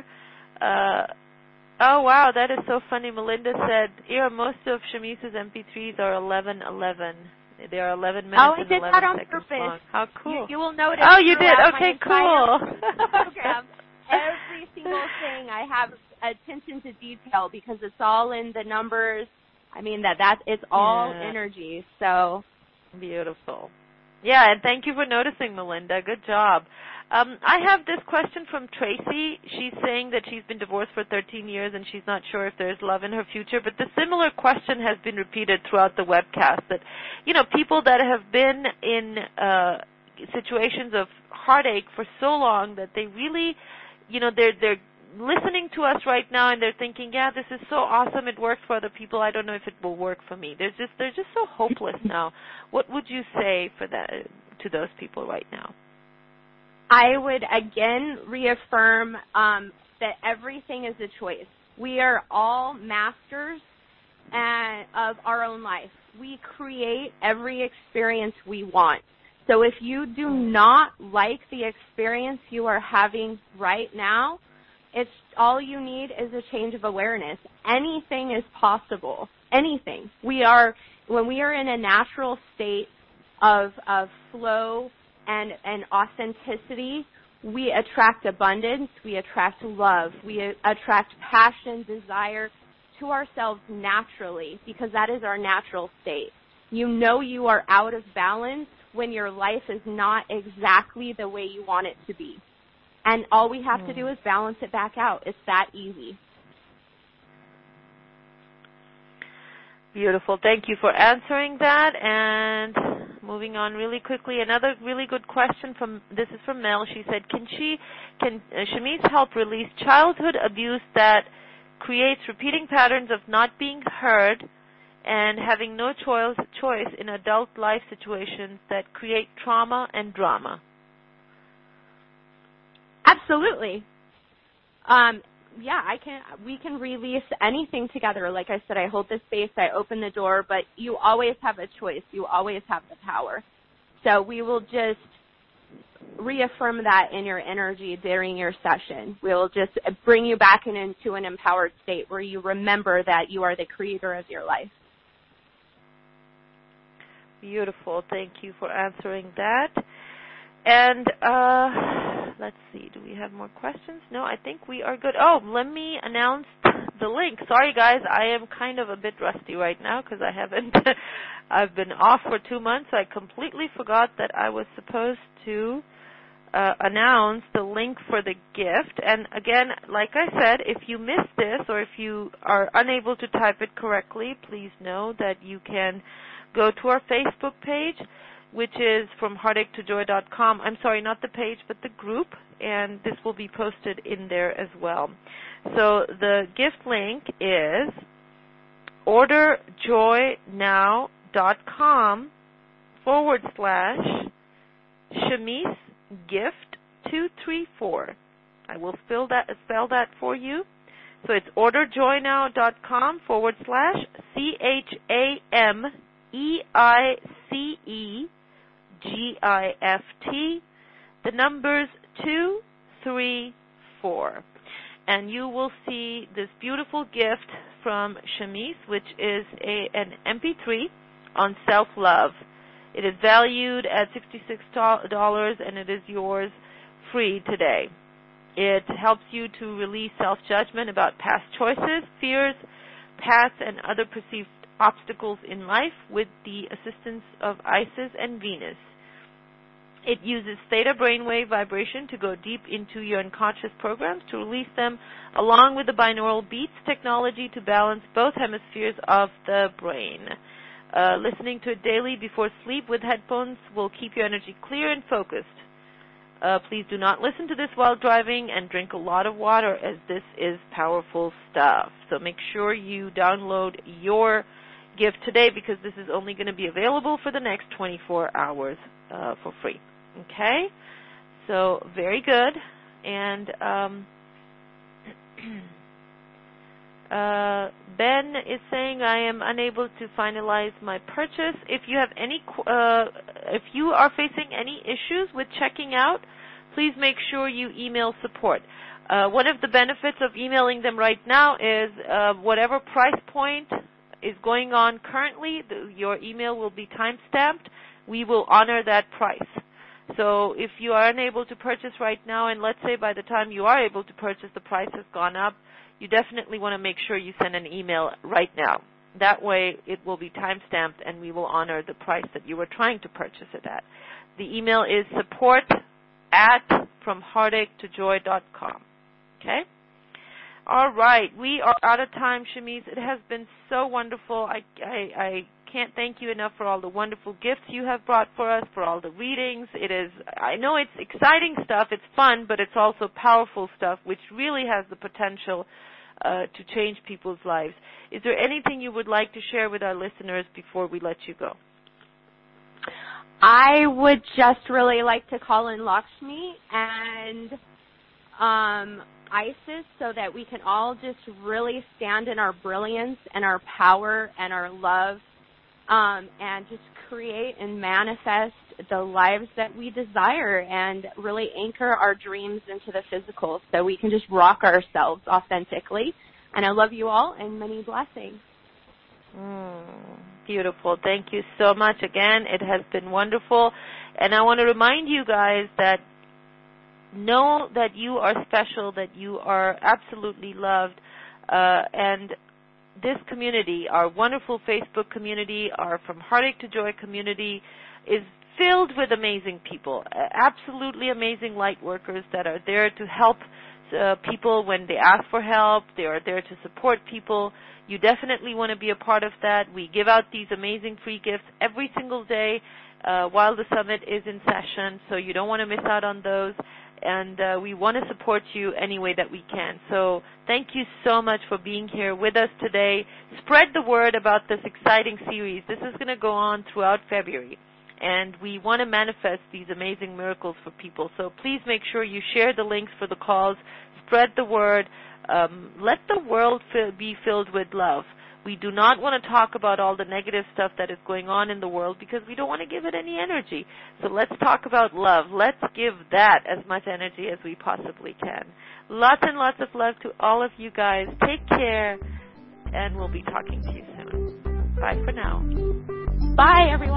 Oh, wow, that is so funny. Melinda said, most of Shamice's MP3s are 11:11. They are 11 minutes and 11 seconds long. Oh, I did that on purpose. How cool. You will notice. Oh, you did? Okay, cool. Program. Every single thing I have attention to detail because it's all in the numbers. I mean, it's all energy, so. Beautiful. Yeah, and thank you for noticing, Melinda. Good job. I have this question from Tracy. She's saying that she's been divorced for 13 years and she's not sure if there's love in her future, but the similar question has been repeated throughout the webcast that, people that have been in situations of heartache for so long that they really, they're listening to us right now and they're thinking, yeah, this is so awesome, it works for other people, I don't know if it will work for me. They're just so hopeless now. What would you say for that to those people right now? I would again reaffirm that everything is a choice. We are all masters of our own life. We create every experience we want. So if you do not like the experience you are having right now, it's all you need is a change of awareness. Anything is possible. Anything. When we are in a natural state of flow and authenticity, we attract abundance, we attract love, we attract passion, desire to ourselves naturally because that is our natural state. You are out of balance when your life is not exactly the way you want it to be. And all we have to do is balance it back out. It's that easy. Beautiful. Thank you for answering that. And moving on really quickly, another really good question this is from Mel. She said, can Shamice help release childhood abuse that creates repeating patterns of not being heard and having no choice in adult life situations that create trauma and drama? Absolutely. We can release anything together. Like I said, I hold the space, I open the door, but you always have a choice. You always have the power. So we will just reaffirm that in your energy during your session. We'll just bring you back into an empowered state where you remember that you are the creator of your life. Beautiful. Thank you for answering that. And let's see, do we have more questions? No, I think we are good. Oh, let me announce the link. Sorry, guys, I am kind of a bit rusty right now because I've been off for 2 months. I completely forgot that I was supposed to announce the link for the gift. And again, like I said, if you missed this or if you are unable to type it correctly, please know that you can go to our Facebook page, which is from heartache2joy.com. I'm sorry, not the page, but the group, and this will be posted in there as well. So the gift link is orderjoy.com/Shamice Gift 234. I will spell that for you. So it's orderjoynow.com/CHAMEICEGIFT, the numbers 234. And you will see this beautiful gift from Shamice, which is an MP3 on self-love. It is valued at $66 and it is yours free today. It helps you to release self-judgment about past choices, fears, paths and other perceived obstacles in life with the assistance of Isis and Venus. It uses theta brainwave vibration to go deep into your unconscious programs to release them, along with the binaural beats technology to balance both hemispheres of the brain. Listening to it daily before sleep with headphones will keep your energy clear and focused. Please do not listen to this while driving, and drink a lot of water, as this is powerful stuff. So make sure you download your gift today, because this is only going to be available for the next 24 hours for free. Okay? So very good. And Ben is saying, I am unable to finalize my purchase. If you have any, if you are facing any issues with checking out, please make sure you email support. One of the benefits of emailing them right now is whatever price point is going on currently, your email will be time-stamped. We will honor that price. So if you are unable to purchase right now, and let's say by the time you are able to purchase, the price has gone up, you definitely want to make sure you send an email right now. That way it will be time-stamped, and we will honor the price that you were trying to purchase it at. The email is support@fromheartache-to-joy.com. Okay? All right. We are out of time, Shamiz. It has been so wonderful. I can't thank you enough for all the wonderful gifts you have brought for us, for all the readings. I know it's exciting stuff, it's fun, but it's also powerful stuff, which really has the potential to change people's lives. Is there anything you would like to share with our listeners before we let you go? I would just really like to call in Lakshmi and Isis, so that we can all just really stand in our brilliance and our power and our love, and just create and manifest the lives that we desire, and really anchor our dreams into the physical, so we can just rock ourselves authentically. And I love you all, and many blessings. Beautiful. Thank you so much. Again, it has been wonderful. And I want to remind you guys that know that you are special, that you are absolutely loved, and this community, our wonderful Facebook community, our From Heartache to Joy community, is filled with amazing people, absolutely amazing light workers that are there to help people when they ask for help. They are there to support people. You definitely want to be a part of that. We give out these amazing free gifts every single day while the summit is in session, so you don't want to miss out on those. And we want to support you any way that we can. So thank you so much for being here with us today. Spread the word about this exciting series. This is going to go on throughout February, and we want to manifest these amazing miracles for people. So please make sure you share the links for the calls. Spread the word. Let the world be filled with love. We do not want to talk about all the negative stuff that is going on in the world, because we don't want to give it any energy. So let's talk about love. Let's give that as much energy as we possibly can. Lots and lots of love to all of you guys. Take care, and we'll be talking to you soon. Bye for now. Bye, everyone.